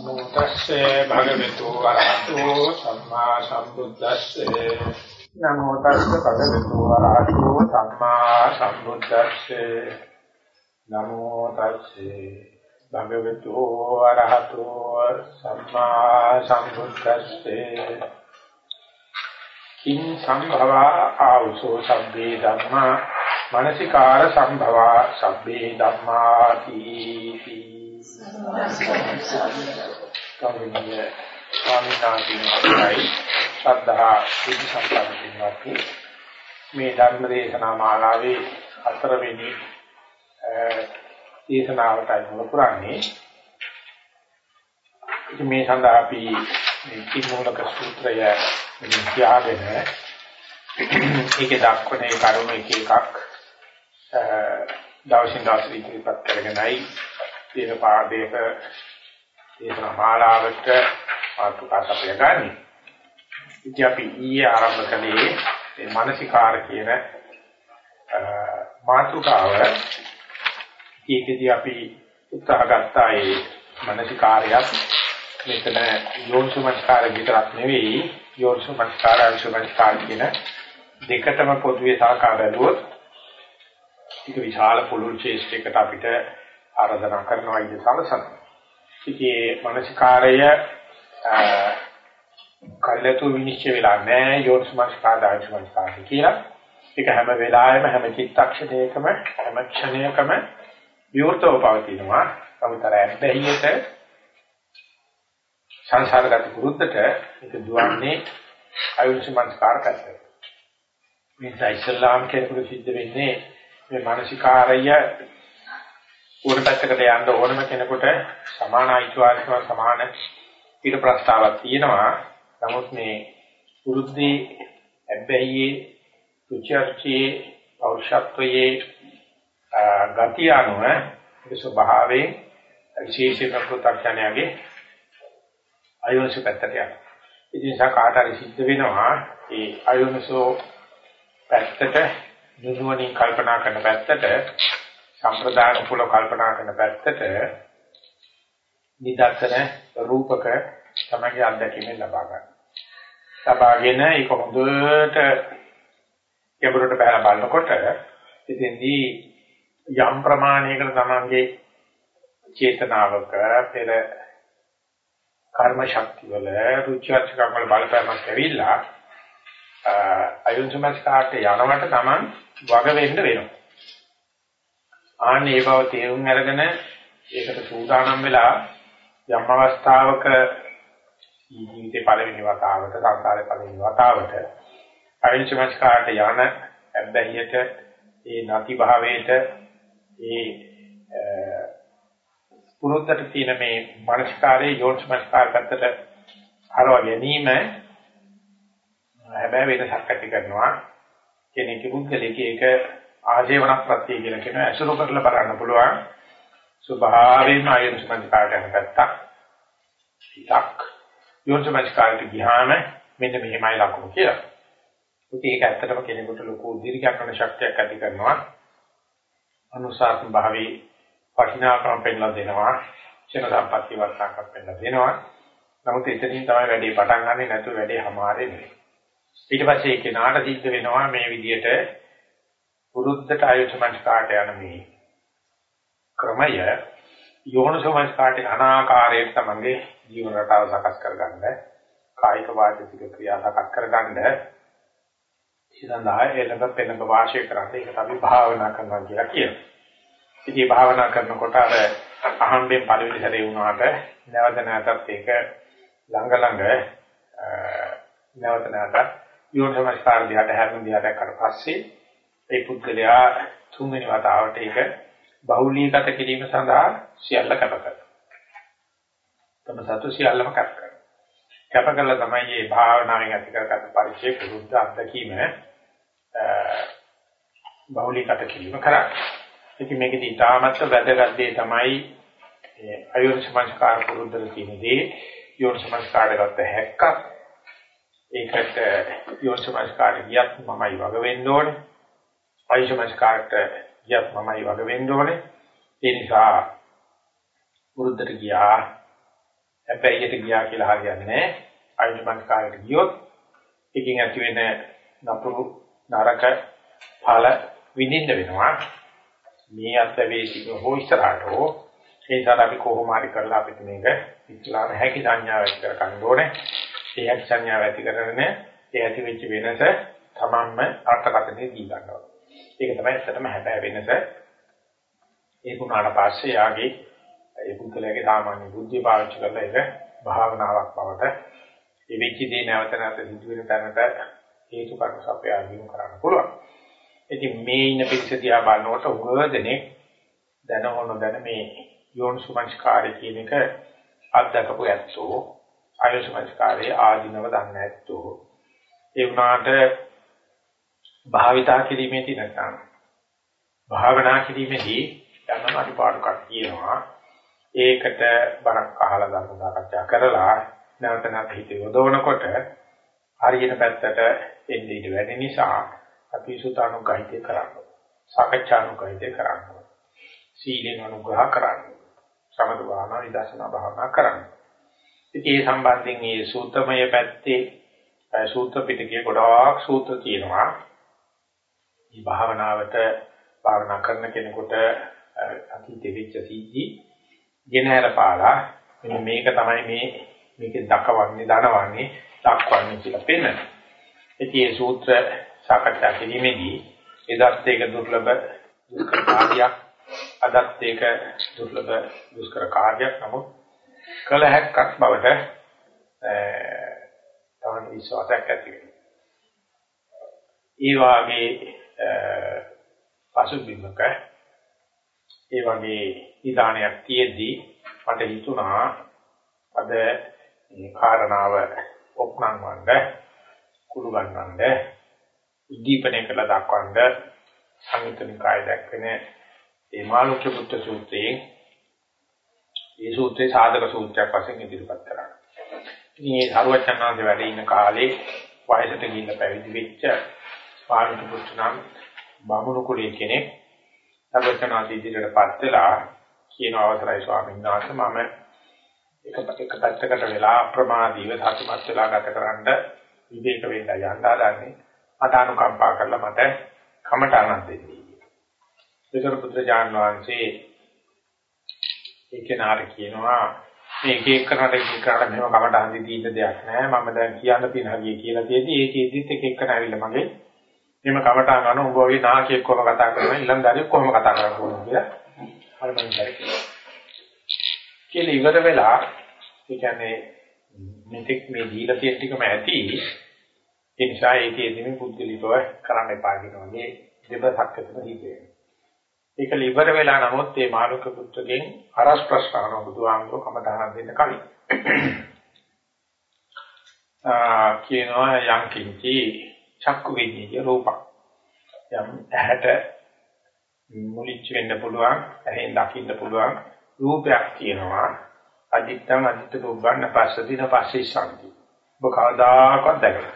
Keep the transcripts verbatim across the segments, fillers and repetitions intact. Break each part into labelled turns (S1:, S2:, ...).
S1: නමෝ තස්සේ භගවතු වරහතෝ සම්මා සම්බුද්දස්සේ නමෝ තස්සේ භගවතු වරහතෝ සම්මා සම්බුද්දස්සේ නමෝ තස්සේ භගවතු වරහතෝ සම්මා සම්බුද්දස්සේ කිං සම්භවා ආවසෝ සබ්බේ ධම්මා මනසිකාර සම්භවා සබ්බේ ධම්මාති කවුරුන්නේ ස්වාමීනාගේ ශ්‍රද්ධා බුද්ධ සම්පන්නයි මේ ධර්ම දේශනා මාලාවේ හතරවෙනි දේශනාවටයි මුල පුරන්නේ. ඉතින් මේ සඳහා අපි මේ කිමෝලක සූත්‍රය විද්‍යාගෙන ඒකේ දක්වන ඒ කරුණ එක එකක් දවසින් දවස ඉදිරිපත් කරගෙනයි දේශ පාඩේක දේශනා මාලාවට ආතුකාසපය ගන්න. ඉතින් අපි ඊයේ ආරම්භ කළේ මේ මානසිකාර කියන මාතෘකාව. ඒකදී අපි උත්සාහ ගත්තා ඒ මානසිකාරයත් මෙතන යෝනිසමස්කාර විතරක් නෙවෙයි යෝනිසමස්කාර අයෝනිසමස්කාර කියන දෙකටම පොදුවේ සාකච්ඡා බැලුවොත් ඒක විශාල පුළුල් ශේෂ්ඨයකට අපිට ආරාධනා කරනවා ඉතින් සමසන. ඉතින් මානසිකාරය කල්යතු විනිශ්චය වෙලා නැහැ යෝනිසමස්කාර අයෝනිසමස්කාර කියලා. ඒක හැම වෙලාවෙම හැම චිත්තක්ෂණයකම හැම ක්ෂණයකම විවෘතව පවතිනවා. සමුතර ඇබ්බැහියට සංසාරගත කුරුද්දට ඒක දුවන්නේ අයෝනිසමස්කාර පැත්තට. මේ ඉස්ලාම් කෙනෙකුට සිද්ධ වෙන්නේ මේ මානසිකාරය උඩ පැත්තකට යන්න ඕනම කෙනෙකුට සමාන අයිතිවාසිකම් සමාන ඊට ප්‍රස්තාවක් තියෙනවා. නමුත් මේ වෘද්ධි ඇබ්බැහියේ සුචර්චයේ පෞරුෂත්වයේ ගතිය අනුව ඒ ස්වභාවයෙන් විශේෂයෙන්ම පු탁ඥයාගේ අයෝනිස පැත්තට යනවා. ඉතින් සකාටරි සිද්ධ වෙනවා ඒ අයෝනිසෝ පැත්තට නුනුවණින් කල්පනා කරන පැත්තට සම්ප්‍රදාන කුල කල්පනා කරන පැත්තට නිදර්ශන රූපක තමයි අත්දැකීම ලබා ගන්න. ලබාගෙන ඒක හොඳට ගැඹුරට බහලා බලනකොට ඉතින්දී යම් ප්‍රමාණයකට තමන්ගේ චේතනාවක පෙර කර්ම ශක්තිය වල රුචිචකම් වල බලපෑමක් ඇවිල්ලා අයෝනිසමස්කාරට යනවට තමන් වග වෙන්න වෙනවා. ආන්නේ ඒ බව තේරුම් අරගෙන ඒකට සූදානම් වෙලා යම් අවස්ථාවක ජීවිතේ පළවෙනි වතාවට සංසාරේ පළවෙනි වතාවට අයෝනිසමස්කාරට යන අබ්බැහියට ඒ නැති භාවයට ඒ පුරුද්දට තියෙන මේ මානසිකාරයේ යෝනිසමස්කාර පැත්තට හරව ගැනීම හැබැයි වෙනසක් ඇති කරනවා. කෙනෙකුගේ පුද්ගලික ඒක ආජීවන ප්‍රත්‍ය කියලා කියන අසුරු කරලා බලන්න පුළුවන්. ස්වභාවයෙන්ම අයෝනිසමස්කාරට යන පැත්තක් ටිකක් යෝනිසමස්කාරට ගියාම මෙන්න මෙහෙමයි ලකුණු කියලා. ඒක ඇත්තටම කෙනෙකුට ලොකු දීර්ඝයක් කරන ශක්තියක් ඇති කරනවා. අනුසාරණ භාවී වටිනාකම් පෙන්ලා දෙනවා. චේන සම්පත්‍ය වර්තාකම් පෙන්ලා දෙනවා. නමුත් එතනින් තමයි වැඩේ පටන් ගන්නෙ නැතුව වැඩේ හමාරේ නෙවෙයි. ඊට පස්සේ ඒ කෙනාට සිද්ධ වෙනවා මේ විදිහට පුරුද්දට අයෝනිසමස්කාරට යන මේ ක්‍රමය යෝනිසමස්කාරට අනාකාරයට තමයි ජීවන රටාව සකස් කරගන්න, කායික වාචික ක්‍රියා සකස් කරගන්න ඉතින්දා එළඹ පෙළඹ වාසය කරන්නේ ඒක තමයි භාවනා කරනවා කියලා කියනවා. ඉතින් භාවනා කරනකොට අර අහම්බෙන් පළවෙනි සැරේ වුණාට නැවත නැවතත් ඒක ළඟ ළඟ නැවත නැවත යෝනිසමස්කාර දිහාට හැරෙන දිහාට කරලා පස්සේ ඒ පුද්ගලයා තුන්වෙනි වතාවට ඒක බහුලීගත කිරීම සඳහා සියල්ල කැප කරනවා. තම සතු සියල්ලම කැප කරනවා. කැප කළා තමයි මේ භාවනාවෙන් ඇති කරගත් පරිචය පුරුද්ද අත්දැකීම බහුලීගත කිරීම කරන්නේ. ඉතින් මේකදී ඊටාමත් වැදගත් දේ තමයි අයෝනිසමස්කාර පුරුද්දට තියෙනදී යෝනිසමස්කාරයට හැක්කක් ඒකට යෝනිසමස්කාරය ගියත් මමයි වග වෙන්න ඕනේ. අයෝනිසමස්කාරයට ගියත් මමයි වග වෙන්න ඕනේ. ඒ නිසා පුරුද්දට ගියා හැබැයිට ගියා කියලා හරියන්නේ නැහැ. ආයුෂ්මත් කාලයට ගියොත් එකකින් ඇති වෙන නපුරු නරක ඵල විඳින්න වෙනවා. මේ අත්වේශික හෝ ඉස්සරහට හෝ ඒ නිසා අපි කොහොම හරි කරලා අපිට මේක ඉස්ලාම හැකි සංඥාව ඇති කර ගන්න ඕනේ. ඒ හැකි සංඥාව ඇති කරගෙන ඒ ඇති වෙච්ච වෙනස තමන්ම අර්ථකථනය දී ගන්නවා. ඒක තමයි ඇත්තටම හැබෑ වෙනස. ඒ වුණාට පස්සේ යාගේ ඒ පුද්ගලයාගේ සාමාන්‍ය බුද්ධිය පාවිච්චි කරලා ඒක භාවනාවක් බවට ඒ වෙච්ච දේ නැවත නැවත සිදු වෙන තැනට හේතු කාරක සපයාගීම කරන්න පුළුවන්. ඉතින් මේ ඉන්න පිළිසතියා බලනකොට උගදෙනේ දැනවොන දැන මේ යෝනිසුමංස්කාරය කියන එක අත්දකපු ඇත්තෝ ආයෝසුමංස්කාරයේ ආධිනව දන්නේ නැත්තෝ ඒ වුණාට භාවිතා කිරීමේදී නැත්නම් භාවනා කිරීමේදී යම් අනිපාඩුකම් කියනවා. ඒකට බරක් අහලා ධර්ම සාකච්ඡා කරලා නැවත නැවත හිත යොදවනකොට හරියට පැත්තට එන්නේ ඉඳ වැඩි නිසා අපි සුතානුගහිතේ කරන්නේ. සාකච්ඡානුගහිතේ කරන්නේ. සීලෙන් අනුග්‍රහ කරන්නේ. සමත භාවනා විදර්ශනා භාවනා කරන්නේ. ඉතින් මේ සම්බන්ධයෙන් මේ සූත්‍රමය පැත්තේ සූත්‍ර පිටකයේ ගොඩාක් සූත්‍ර තියෙනවා. මේ භාවනාවට භාවනා කරන කෙනෙකුට අතීතෙ වෙච්ච සිද්ධි ගෙනහැර පාලා මෙන්න මේක තමයි මේ මේකෙන් දක්වන්නේ දනවන්නේ දක්වන්නේ කියලා පෙන්නන. ඉතින් මේ සූත්‍ර සාකච්ඡා කිරීමේදී එදත් ඒක දුර්ලභ දුෂ්කර කාර්යයක් අදත් ඒක දුර්ලභ දුෂ්කර කාර්යයක් නමුත් කළ හැක්කක් බවට තවන විශ්වාසයක් ඇති වෙනවා. ඒ වාගේ පසුබිමක ඒ වගේ ඉදානයක් තියෙද්දී මට හිතුණා අද මේ කාරණාව ඔප්නම් වන්න කුළු ගන්නවන්න උද්දීපනය කළ දක්වන්න සංයුතනිකාය දක්වන ඒ මාළුක්‍ය පුත්‍ර සූත්‍රයේ මේ සූත්‍රයේ සාධක සූත්‍රයක් වශයෙන් ඉදිරිපත් කරා. මේ සරුවචනාංශ වැඩ ඉන්න කාලේ වයසට ගිහින් පැවිදි වෙච්ච මාළුක්‍ය පුත්‍ර නම් බමුණු කුලයේ කෙනෙක් සරුවචනාංශ ඉදිරියටපත් වෙලා කියන අවසරයි ස්වාමීන් වහන්සේ මම එක එක පැත්තකට වෙලා ප්‍රමාදීව සතුටුමත් වෙලා ගත කරන්න විවේක වෙන්න යන්න හදන්නේ මට අනුකම්පා කරලා මට කමටහනක් දෙන්න. ඒතර පුත්‍රජාන් වහන්සේ ඒකේනාර කියනවා මේක එක කරකට එක කරකට මෙහෙම කමටහන් දෙන්න දෙයක් නැහැ මම දැන් කියන්න තියෙන හරිය කියලා තියෙදි ඒකෙදිත් එක එක නැවිලා මගේ මෙහෙම කමටහන් ගන්න උඹ වගේ නාකියෙක් කොහොම කතා කරනවා ඊළඟ කොහොම කතා කරනවා කියලා අර මම හිතන්නේ කියලා ඉවර වෙලා ඒ කියන්නේ මෙතෙක් මේ දීලා තියෙන ටිකම ඇති ඒ නිසා ඒකේදී මේ පුද්ගලිකව කරන්න එපා කියන වගේ දෙබසක් එකතු හිතේ. ඒක ඉවර වෙලා නමුත් මේ මාළුක පුත්‍රගෙන් අරස් ප්‍රශ්න බුදුහාමුදුර කමඨහන දෙන්න කලින් ආ කියනවා යම් කිංචි චක්කු විඤ්ඤාය රූපක් යම් ඇහැට මුලිච්ච වෙන්න පුළුවන් ඇහෙන් දකින්න පුළුවන් රූපයක් තියෙනවා අදිත්තං අදිත්ත රූපන්න පස්සදින පස්සේ සම්පි ඔබ කවදාකවත් දැකලා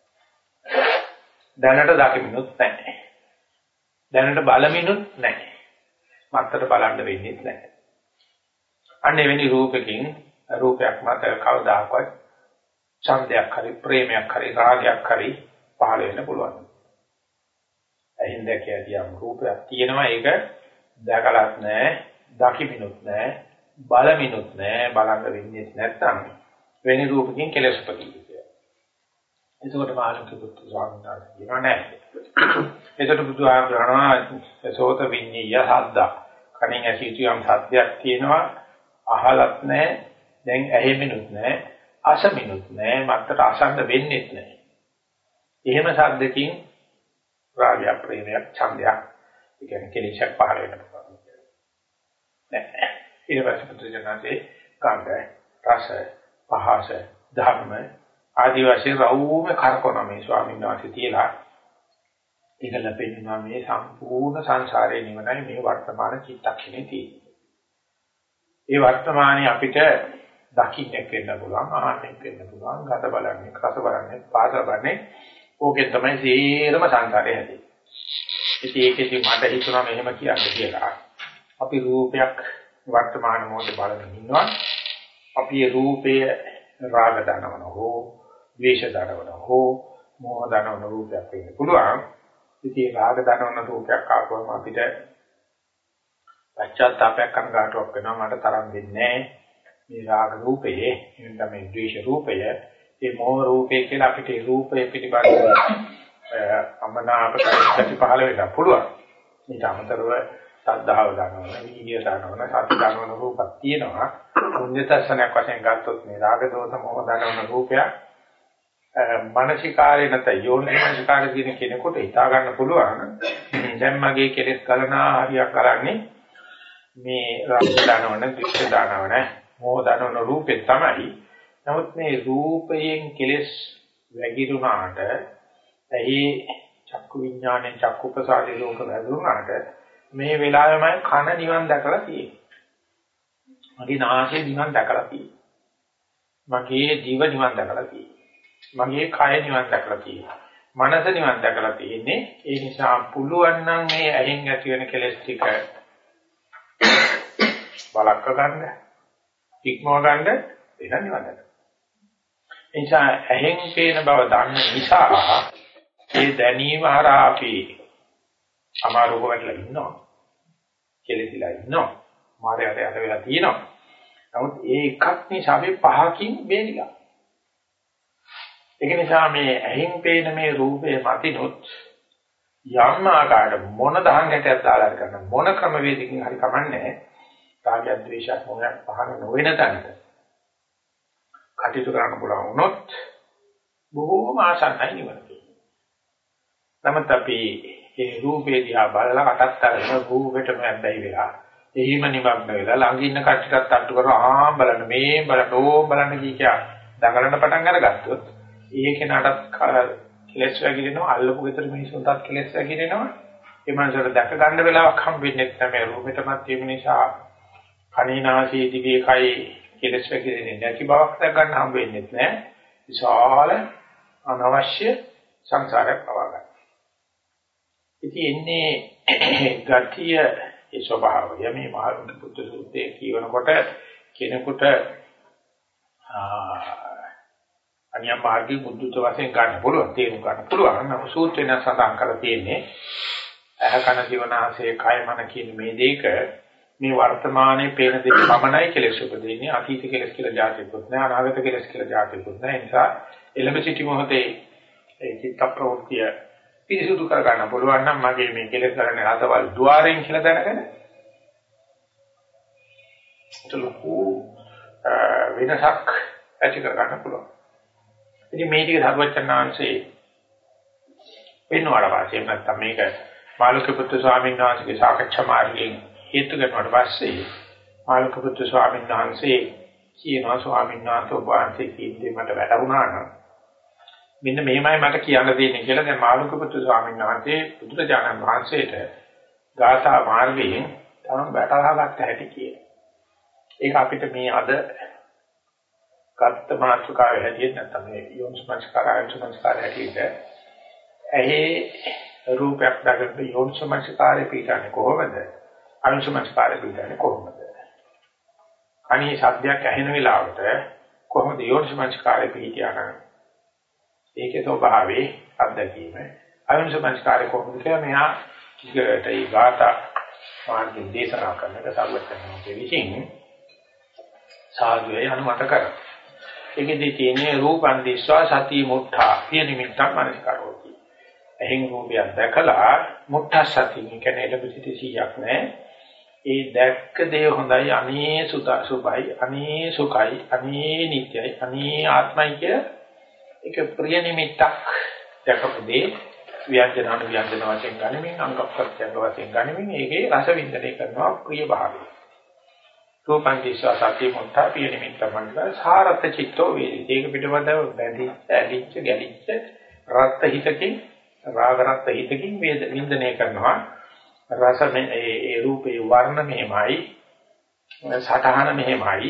S1: දැනට දකිමිනුත් නැහැ. දැනට බලමිනුත් නැහැ. මත්තර බලන්න වෙන්නේ නැහැ. අන්න එවැනි රූපකින් රූපයක් මත කවදාකවත් ඡන්දයක් හරි ප්‍රේමයක් හරි රාගයක් හරි පහළ වෙන්න පුළුවන්. එහෙන් දැකියදියම් රූපයක් තියෙනවා ඒක දැකලත් නැහැ, දකිමිනුත් නැහැ, බලමිනුත් නැහැ, බලන්න වෙන්නේ නැත්නම් වෙනි රූපකින් කෙලෙස් උපදිනවා. එතකොට මාළුක්‍ය පුත්‍ර ස්වාමීන් වහන්සේ කියනවා නෑ. එතකොට බුදුහාමුදුරනවා සෝත විඤ්ඤාය හද්ද. කණින් ඇසීතු යම් සත්‍යයක් තියෙනවා අහලත් නෑ, දැන් ඇහෙමිනුත් නෑ, අසමිනුත් නෑ, මත්තට අසන්න වෙන්නේත් නෑ. එහෙම සද්දකින් රාගය, ප්‍රේමයක්, ඡන්දයක්, ඒ කියන්නේ කෙලෙසක් පහළ වෙන්න පුළුවන්. නෑ. ඊට පස්සේ පුදුජනන්සේ ගන්ධ, රස, පහස, ධර්ම ආදිවාසී රවුම කරකවන මේ ස්වාමීන් වහන්සේ තියලා ඒක ලැබෙනවා මේ සම්පූර්ණ සංසාරේ නිවනයි මේ වර්තමාන චිත්තක්ෂණේ තියෙන්නේ. ඒ වර්තමානයේ අපිට දකින්න වෙන්න පුළුවන්, ආහන්න වෙන්න පුළුවන්, ගත බලන්නේ, රස බලන්නේ, පාස බලන්නේ ඕකෙන් තමයි සීරම සංසාරේ හැදෙන්නේ. ඉතින් ඒකෙදි මට හිතුණා මෙහෙම කියන්න කියලා. අපි රූපයක් වර්තමාන මොහොතේ බලමින් ඉන්නවා. අපි රූපය රාග දනවන හෝ ද්වේෂ දනවන හෝ මෝහ දනවන රූපයක් වෙන්න පුළුවන්. ඉතින් රාග දනවන රූපයක් ආවම අපිට පශ්චාත්තාපයක් කනගාටුවක් වෙනවා. මට තරම් දෙන්නේ මේ රාග රූපයේ එන්න මේ ද්වේෂ රූපය මේ මෝහ රූපය කියලා අපිට රූපය පිළිබඳව අමනාපක ප්‍රතිපහල වෙන්න පුළුවන්. ඊට අමතරව සද්ධාව දනවන, වීර්ය දනවන, සති දනවන රූපක් තියෙනවා. මුඤ්ඤතසනක් වශයෙන් ගත්තොත් මේ රාග දෝෂ මොහ දනවන රූපයක් මානසිකාරේ නැත්නම් යෝනිසකාරේ කියන කෙනෙකුට හිතා ගන්න පුළුවන්. දැන් මගේ කෙලෙස් කලනා හරියක් කරන්නේ මේ රාග දනවන, ද්වේෂ දනවන, මොහ දනවන රූපේ තමයි. නමුත් මේ රූපයෙන් කෙලෙස් වැగిරුණාට එහි චක්කු විඥාණයෙන් චක්කු ප්‍රසාදේ ලෝක වැදුනාට මේ වෙලාවෙමයි කන නිවන් දැකලා තියෙන්නේ. මගේ නාසය නිවන් දැකලා තියෙන්නේ. මගේ ජීව නිවන් දැකලා තියෙන්නේ. මගේ කය නිවන් දැකලා තියෙන්නේ. මනස නිවන් දැකලා තියෙන්නේ. ඒ නිසා පුළුවන් නම් මේ ඇහෙන් ඇති වෙන කෙලෙස් ටික බලක්ක ගන්න, ඉක්මව ගන්න ඒක නිවන් දැක. ඒ නිසා ඇහෙන් පේන බව දන්න නිසා ඒ දැනීම හරහා අපි අමාරුක වෙලා ඉන්නවා. කෙලෙසිලා ඉන්නවා. මායයට යට වෙලා තියෙනවා. නමුත් ඒ එකක් නිසා අපි පහකින් බේරිලා. ඒක නිසා මේ ඇහෙන් පේන මේ රූපේ මතිනොත් යම් ආකාරයට මොන දහංගටයක් දාලා කරන මොන ක්‍රමවේදකින් හරි කමන්නේ රාගය ද්වේෂය මොහොතක් පහන නොවන තැනට කටයුතු කරන්න පුළුවන් වුණොත් බොහෝම ආසන්නයි නිවන. නමුත් අපි මේ රූපේ දිහා බලලා කටත් අරගෙන රූපෙටම ඇබ්බැහි වෙලා එහිම නිමග්න වෙලා ළඟ ඉන්න කට්ටියටත් අට්ටු කරලා ආ බලන්න මේ බලන්න ඕ බලන්න කිය කිය දඟලන පටන් අරගත්තොත් ඒ කෙනාටත් කෙලස් වැగిරෙනවා අල්ලපු ගෙදර මිනිස්සුන්ටත් කෙලස් වැగిරෙනවා ඒ මනසට දැක ගන්න වෙලාවක් හම්බෙන්නේ නැහැ රූපෙටමත් තියෙන නිසා කණේනාසී දිවේ කයි කෙලස් වැగిරෙන්නේ නැති බවක් දැක ගන්න හම්බෙන්නේ නැහැ විශාල අනවශ්‍ය සංසාරයක් පවා ගන්න. ඉතින් එන්නේ ගතිය ඒ ස්වභාවය මේ මහා බුද්ධ සූත්‍රයේ කියවනකොට කෙනෙකුට අනියම් මාර්ගී බුද්ධත්ව වශයෙන් ගන්න පුළුවන් තේරුම් ගන්න පුළුවන්. නමුත් සූත්‍රයෙන් සඳහන් කරලා තියෙන්නේ අහ කන ජීවනාසේ කය මන කියන මේ දෙක මේ වර්තමානයේ පේන දෙක පමණයි කෙලෙස් උපදින්නේ. අතීත කෙලෙස් කියලා જાතිකුත් නැහැ අනාගත කෙලෙස් කියලා જાතිකුත් නැහැ. ඒ නිසා එළඹ සිටි මොහොතේ ඒ චිත්ත ප්‍රවෘත්තිය පිරිසුදු කර ගන්න පුළුවන් නම් මගේ මේ කෙලෙස් කරන්නේ අතවල් ద్వාරයෙන් කියලා දැනගෙන ලොකු වෙනසක් ඇති කර ගන්න පුළුවන්. ඉතින් මේ ටික ධර්මචර්යාංශේ වෙනවල වාසිය නැත්නම් මේක මාළුකපුත්තු ස්වාමීන් වහන්සේගේ සාකච්ඡා මාර්ගයෙන් හේතු කරනවට පස්සේ මාළුකපුත්තු ස්වාමීන් වහන්සේ කියනවා ස්වාමීන් වහන්සේ ඔබ වහන්සේ කීත්තේ මට වැටුණා නම් මෙන්න මෙහෙමයි මට කියන්න දෙන්නේ කියලා දැන් මාළුකපුත්තු ස්වාමීන් වහන්සේ බුදුරජාණන් වහන්සේට ගාථා මාර්ගයෙන් තමයි වැටහා ගන්න හැටි කියන. ඒක අපිට මේ අද ගත්ත මාතෘකාවේ හැටියට නැත්නම් මේ යෝනිසමස්කාරයන් සමස්කාරය හැටියට ඇහි රූපයක් දැකලා යෝනිසමස්කාරය පිටන්නේ කොහොමද? අනුසමස්කාරය පිටන්නේ කොහොමද? අනිත් සත්‍යයක් ඇහෙන වෙලාවට කොහොමද යෝනිසමස්කාරය පිටියන? ඒකේ ස්වභාවයේ අත්දැකීම අනුසමස්කාරය කොහොමද කියලා මෙහා ටිකට ඒ ගාථා මාර්ගයෙන් දේශනා කරනක සර්වඥයන්ගේ විසින් සාධුවේ අනුමත කරා. ඒකෙදි තියෙන්නේ රූපං දිස්වා සති මුත්තා පිය නිමිත්තක් මනස්කාරෝති. එහෙන් රූපයක් දැකලා මුත්තා සති කියන්නේ ලැබිසිටි සියක් නැහැ. ඒ දැක්ක දේ හොඳයි අනේ සුභයි අනේ සුඛයි අනේ නිට්ටයයි අනේ ආත්මයි කිය ඒක ප්‍රිය නිමිත්තක් දැකපු දේ ව්‍යංජන අනු ව්‍යංජන වශයෙන් ගනිමින් අංග ප්‍රත්‍යංග වශයෙන් ගනිමින් ඒකේ රස වින්දනය කරනවා ප්‍රිය භාවය. රූපං දිස්වා සති මුත්තා පිය නිමිත්ත මණ්ඩල සාරත චිත්තෝ වේදි. ඒක පිටවදව බැඳිච්ච ඇලිච්ච ගැලිච්ච රත් හිතකින් රාග රත් හිතකින් වේද වින්දනය කරනවා. රස මේ ඒ රූපේ වර්ණ මෙහෙමයි සටහන මෙහෙමයි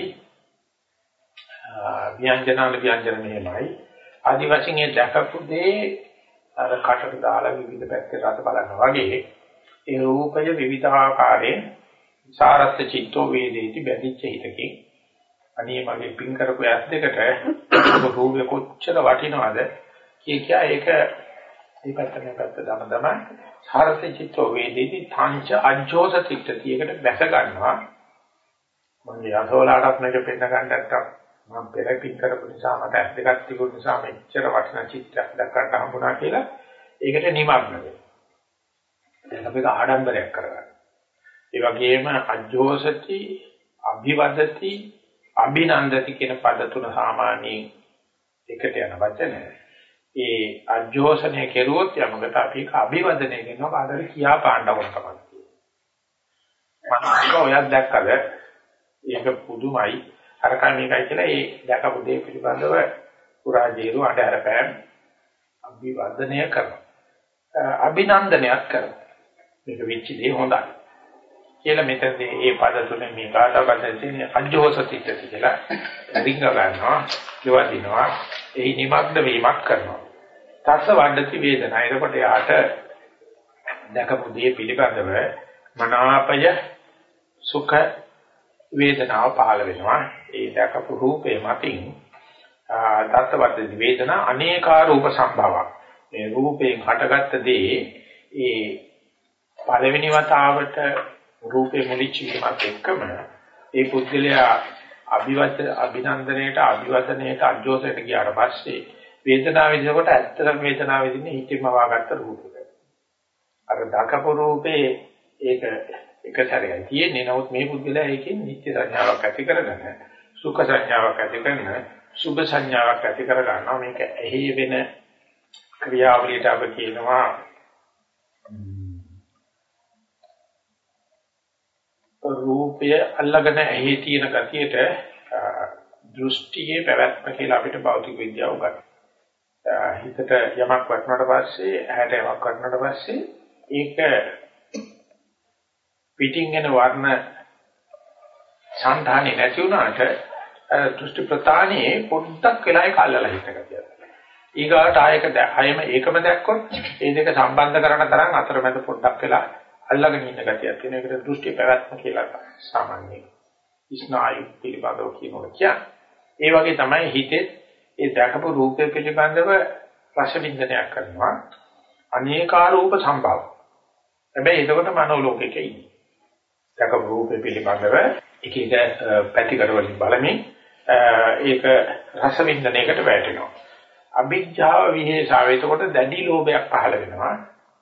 S1: ව්‍යංජනාල ව්‍යංජන මෙහෙමයි ආදි වශයෙන් ඒ දැකපු දේ අර කටට දාලා විවිධ පැත්තේ රස බලනවා වගේ ඒ රූපය විවිධ ආකාරයෙන් සාරත් චිත්තෝ වේදේති බැඳිච්ච හිතකින් අනේ මගේ පින් කරපු ඇස් දෙකට රූපේ කොච්චර වටිනවද කිය කියා ඒක මේ පැත්ත මේ පැත්ත දම දම සාරස චිත්තෝ වේදේති තංච අජ්ජෝස චිත්තතියකට දැස ගන්නවා මගේ අසෝලාටත් මේක පෙන්න ගන්න නැත්තම් මම පෙර පින් කරපු නිසා මට ඇස් දෙකක් තිබුණ නිසා මෙච්චර වටිනා චිත්තයක් දැක්කට හම්බුණා කියලා ඒකට නිමග්න වෙනවා. දැන් අපි ආඩම්බරයක් කරගන්න. ඒ වගේම අජ්ජෝසති, අභිවදති, අභිනන්දති කියන පද තුන සාමාන්‍යයෙන් එකට යන වචන. ඒ අජ්ජෝසනය කෙරුවොත් යමකට අපි අභිවදනය කරනවා කාටද කියා පාණ්ඩ වුණකමක් තියෙනවා. මම ඔයත් දැක්කද ඒක පුදුමයි අරකන් මේකයි කියලා ඒ දැකපු දේ පිළිබඳව පුරාජීරු අඩහැරපෑම් අභිවදනය කරනවා. අභිනන්දනයක් කරනවා. මේක වෙච්ච දේ හොඳයි. කියලා මෙතනදී මේ පද තුනේ මේ කාටවදදී අජ්ජෝසතිත්‍ය කියලා රිංග ගන්නවා, යවදිනවා, ඒ නිමග්න වීමක් කරනවා. තස්ස වඩති වේදනා. එතකොට යාට දැකපු දේ පිළිබඳව මනාපය සුඛ වේදනාව පහළ වෙනවා. ඒ දැකපු රූපේ මතින් තස්ස වඩති වේදනා අනේකා රූප සම්භව. මේ රූපයෙන් හටගත්ත දේ ඒ පළවෙනි වතාවට රූපේ මුලිච්ච වීමත් එක්කම ඒ පුද්ගලයා අභිවද අභිනන්දනයේට අභිවදනයේට අජෝසයට ගියාට පස්සේ වේදනාව විඳිනකොට ඇත්තටම වේදනාව විඳින්නේ හිතින්ම වාගත්ත රූපයක. අර දකපු රූපේ ඒක එක සැරේයි තියෙන්නේ. නමුත් මේ පුද්ගලයා ඒකෙන් නිත්‍ය සංඥාවක් ඇති කරගෙන සුඛ සංඥාවක් ඇති කරගෙන සුභ සංඥාවක් ඇති කර ගන්නවා. මේක ඇහි වෙන ක්‍රියාවලියට අප කියනවා රූපය අල්ලගෙන ඇහි තියෙන ගතියට දෘෂ්ටියේ පැවැත්ම කියලා අපිට භෞතික විද්‍යාව උගන්වනවා. හිතට යමක් වටනට පස්සේ ඇහැට යමක් වටනට පස්සේ ඒක පිටින් එන වර්ණ සංධානේ නැති වුණාට දෘෂ්ටි ප්‍රතානේ පොඩ්ඩක් වෙලා ඒක අල්ලලා හිට ගතියක්. ඊගාට ආයක හයම ඒකම දැක්කොත් ඒ දෙක සම්බන්ධ කරන තරම් අතරමැද පොඩ්ඩක් වෙලා අල්ලගෙන ඉන්න ගතියක් තියෙන එකට දෘෂ්ටි පැවැත්ම කියලා සාමාන්‍යයෙන් ස්නායු පිළිබඳව කියනවා කියන්නේ. ඒ වගේ තමයි හිතේ ඒ දැකපු රූපය පිළිබඳව රස වින්දනයක් කරනවා. අනේකා රූප සම්භව. හැබැයි එතකොට මනෝලෝකෙක ඉන්නේ. දැකපු රූපය පිළිබඳව එක එක පැතිකඩවලින් බලමින් ඒක රස වින්දනයකට වැටෙනවා. අභිජ්ජාව විහෙසාව එතකොට දැඩි ලෝභයක් පහළ වෙනවා.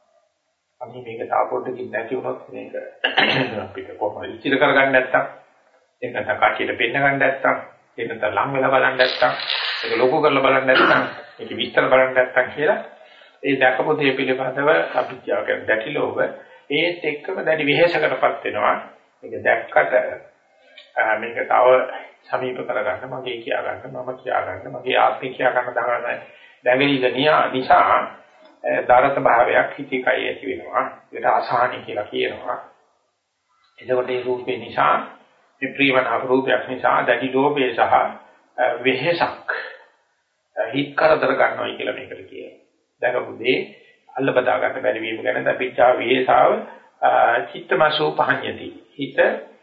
S1: අපි මේක තාපොඩ්ඩකින් නැති වුණොත් මේක අපිට කොහොමද ඉතිර කරගන්න නැත්තම් ඒක නැත්නම් කාටියට පෙන්න ගන්න නැත්තම් ඒක නැත්නම් ලං වෙලා බලන්න නැත්තම් ඒක ලොකු කරලා බලන්න නැත්තම් ඒක විස්තර බලන්න නැත්තම් කියලා ඒ දැකපු දේ පිළිබඳව අභිජ්ජාව කියන දැටි ලෝභ ඒත් එක්කම දැඩි විහෙසකටපත් වෙනවා. මේක දැක්කට මේක තව සමීප කරගන්න මගේ කියා ගන්න මම කියා ගන්න මගේ ආත්මය කියා ගන්න දහන දැඟලිද නිසා දාරත භාවයක් හිතේ කය ඇති වෙනවා. ඒකට අසහනයි කියලා කියනවා. එතකොට මේ රූපේ නිසා මේ ප්‍රියමන රූපයක් නිසා දැඩි ලෝභය සහ වෙහෙසක් හිත කරදර ගන්නවා කියලා මේකට කියනවා. දැකපු දේ අල්ල බදා ගන්න බැරි වීම ගැන දපිච්චා විහෙසාව චිත්තමසෝ පහඤ්ඤති. හිත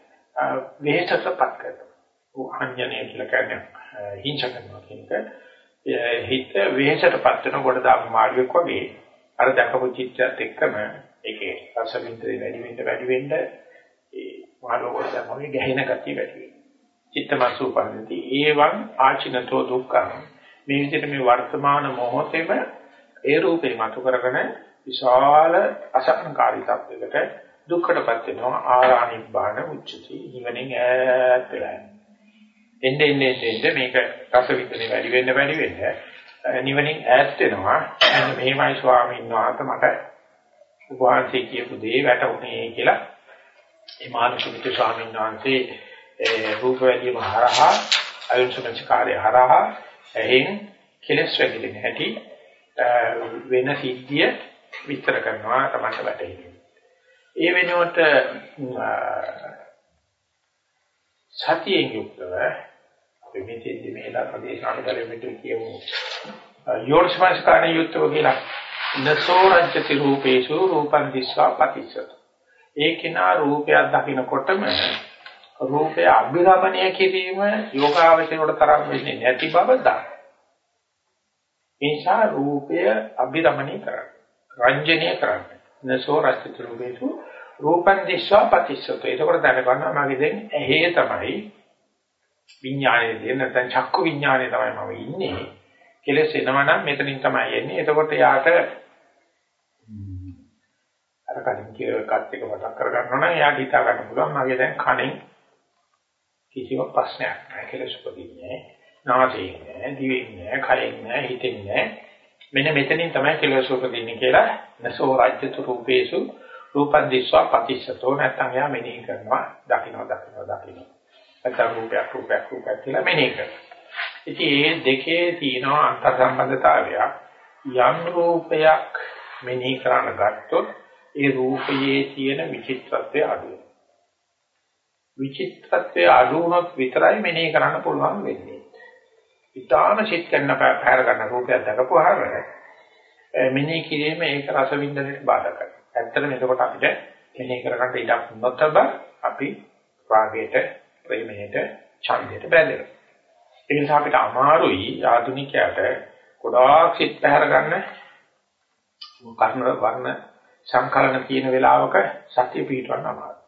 S1: වෙහෙසටපත් කරනවා. උහඤ්ඤනේ කියලා කියන්නේ හිංස කරනවා කියන එක. හිත වෙහෙසටපත් වෙනකොට දාපු මාර්ගයක් වගේ අර දැකපු චිත්තයත් එක්කම ඒකේ රස වින්දේ වැඩි වෙන්න වැඩි වෙන්න ඒ මාර්ගවලට මොනේ ගැහෙන ගතිය වැඩි වෙනවා. චිත්තමසූපන්ති ඒවං ආචිනතෝ දුක්ඛං. මේ විදිහට මේ වර්තමාන මොහොතේම ඒ රූපේ මතු කරගෙන විශාල අසංකාරී තත්වයකට දුක්ඛටපත් වෙනවා. ආරාණිබ්බාන උච්චති නිවනින් ඈත් වෙලා. එන්නේ එන්නේ එන්නේ මේක රස විඳිනේ වැඩි වෙන්න වැඩි වෙන්න නිවනින් ඈත් වෙනවා. එන්න මෙහෙමයි ස්වාමීන් වහන්සේ මට උපවාසී කියපු දේ වැටුනේ කියලා ඒ මානසික ස්වාමීන් වහන්සේ ඒ රූප වැඩිම හරහා අයුෂ්මචකාරය හරහා එහෙන් කෙලස් වැඩිගෙන ඇති වෙන සිද්ධිය විස්තර කරනවා තමයි වැටෙන්නේ. ඒ වෙනුවට සතියෙන් යුක්තව අපි මෙතෙන්දි මේලා ප්‍රදේශාන්තරෙ මෙතන කියමු යෝනිසමස්කාරණ යුක්තව කියලා නසෝ රජ්‍යති රූපේසු රූපං දිස්වා පටිච්චත. ඒකිනා රූපයක් දකින්නකොටම රූපය අභිරමණය කිරීම යෝගාවචරයට තරම් වෙන්නේ නැති බව දන්න. ඒ නිසා රූපය අභිරමණය කරන්න. රංජනීය කරන්න. නසෝ රස්තිත රූපේසු රූපං දිස්වා පතිස්සත. ඒකෝට දැනගන්නවා මගේ දැන් ඇහි තමයි විඥානයේ දෙන්න නැත්නම් චක්කු විඥානයේ තමයි මම ඉන්නේ. කෙලස් එනවා නම් මෙතනින් තමයි එන්නේ. එතකොට යාට අර කලින් කියලාත් එක මතක් කරගන්නවා නම් එයාට හිතා ගන්න පුළුවන් මගේ දැන් කණෙන් කිසිම ප්‍රශ්නයක් නැහැ කෙලස් උපදින්නේ. නාසයෙන් නැහැ, දිවෙන් නැහැ, කයෙන් නැහැ, හිතෙන් නැහැ. මෙන්න මෙතනින් තමයි කෙලස් උපදින්නේ කියලා නසෝ රාජ්‍යතු රූපේසු රූපං දිස්වා පතිස්සතෝ නැත්නම් යා මෙනෙහි කරනවා දකින්න දකින්න දකින්න. නැත්නම් රූපයක් රූපයක් රූපයක් කියලා මෙනෙහි කරනවා. ඉතින් මේ දෙකේ තියෙන අන්තර් සම්බන්ධතාවයක් යම් රූපයක් මෙනෙහි කරන්න ගත්තොත් ඒ රූපයේ තියෙන විචිත්‍රත්වය අඩු වෙනවා. විචිත්‍රත්වය අඩු වුණොත් විතරයි මෙනෙහි කරන්න පුළුවන් වෙන්නේ. ඊටාම සිත් කරන පැහැර ගන්න රූපයක් දකපුවාම මෙනෙහි කිරීම ඒක රස විඳින්නට බාධා කරනවා. ඇත්තටම එතකොට අපිට මෙනෙහි කරගන්න ඉඩක් නොතබ අපි රාගයට, ප්‍රේමයට, ඡන්දයට බැඳෙනවා. ඒ නිසා අපිට අමාරුයි ආධුනිකයාට ගොඩාක් සිත් පැහැර ගන්න කර්ම වර්ණ සංකලන තියෙන වෙලාවක සත්‍ය පිටවන්න අමාරුයි.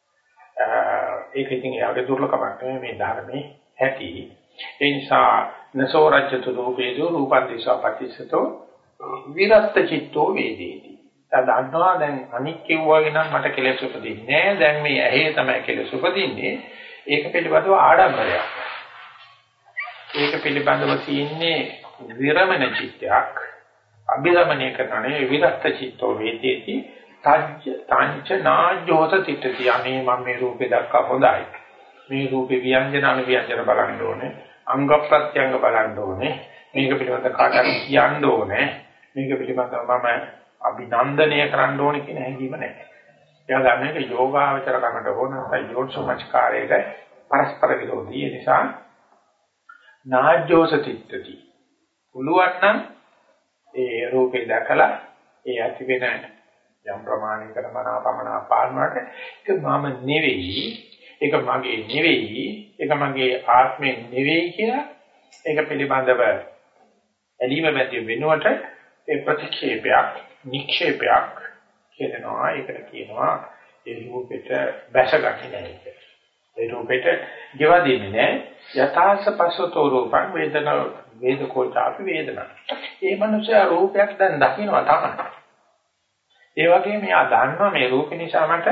S1: ඒක ඉතින් යාගේ දුර්ලභකමක් නෙමෙයි මේ ධර්මයේ ඇති. ඒ නිසා නසෝ රජ්‍යතු රූපේසු රූපං දිස්වා පතිස්සතෝ විරත් චිත්තෝ වේදේති. දන්නවා දැන් අනික් කිව්වාගේ නම් මට කෙලෙස් උපදින්නේ නැහැ. දැන් මේ ඇහි තමයි කෙලෙස් උපදින්නේ. ඒක පිළිබඳව ආඩම්බරයක්. ඒක පිළිබඳව තියෙන්නේ විරමණ චිත්තයක්. අභිරමණය කරන්නේ විරත් චිත්තෝ වේදේති. තජ්ජ තංච නාජ්ජෝත තිටති. අනේ මම මේ රූපේ දැක්කා හොඳයි. මේ රූපේ ව්‍යංජන අනුව්‍යංජන බලන්න ඕනේ. අංග ප්‍රත්‍යංග බලන්න ඕනේ. මේක පිළිබඳව කාටද කියන්න ඕනේ. මේක පිළිබඳව මම අභිනන්දනය කරන්න ඕනේ කියන හැඟීම නැහැ. එයා ගන්න එක යෝගාවචර කරනට ඕන නැත්නම් යෝනිසෝමස්කාරයක පරස්පර විරෝධී. ඒ නිසා නාජ්ජෝස තිටති. පුළුවන් නම් ඒ රූපේ දැකලා ඒ ඇති වෙන යම් ප්‍රමාණයකට මනාපමන පානවට ඒක මම නෙවෙයි, ඒක මගේ නෙවෙයි, ඒක මගේ ආත්මෙ නෙවෙයි කියලා ඒක පිළිබඳව ඇලීම බැඳීම වෙනුවට ඒ ප්‍රතික්ෂේපයක්, නික්ෂේපයක් කියනවා. ඒකට කියනවා ඒ රූපෙට බැසගන්නේ නැහැ කියලා. ඒ රූපෙට ගෙවා දෙන්නේ නැහැ. යථාස පසතෝ රූපං වේදන වේදකෝචාපි වේදනා. ඒ මනුස්සයා රූපයක් දැන් දකින්නවා තමයි. ඒ වගේම එයා දන්නවා මේ රූප නිසා මට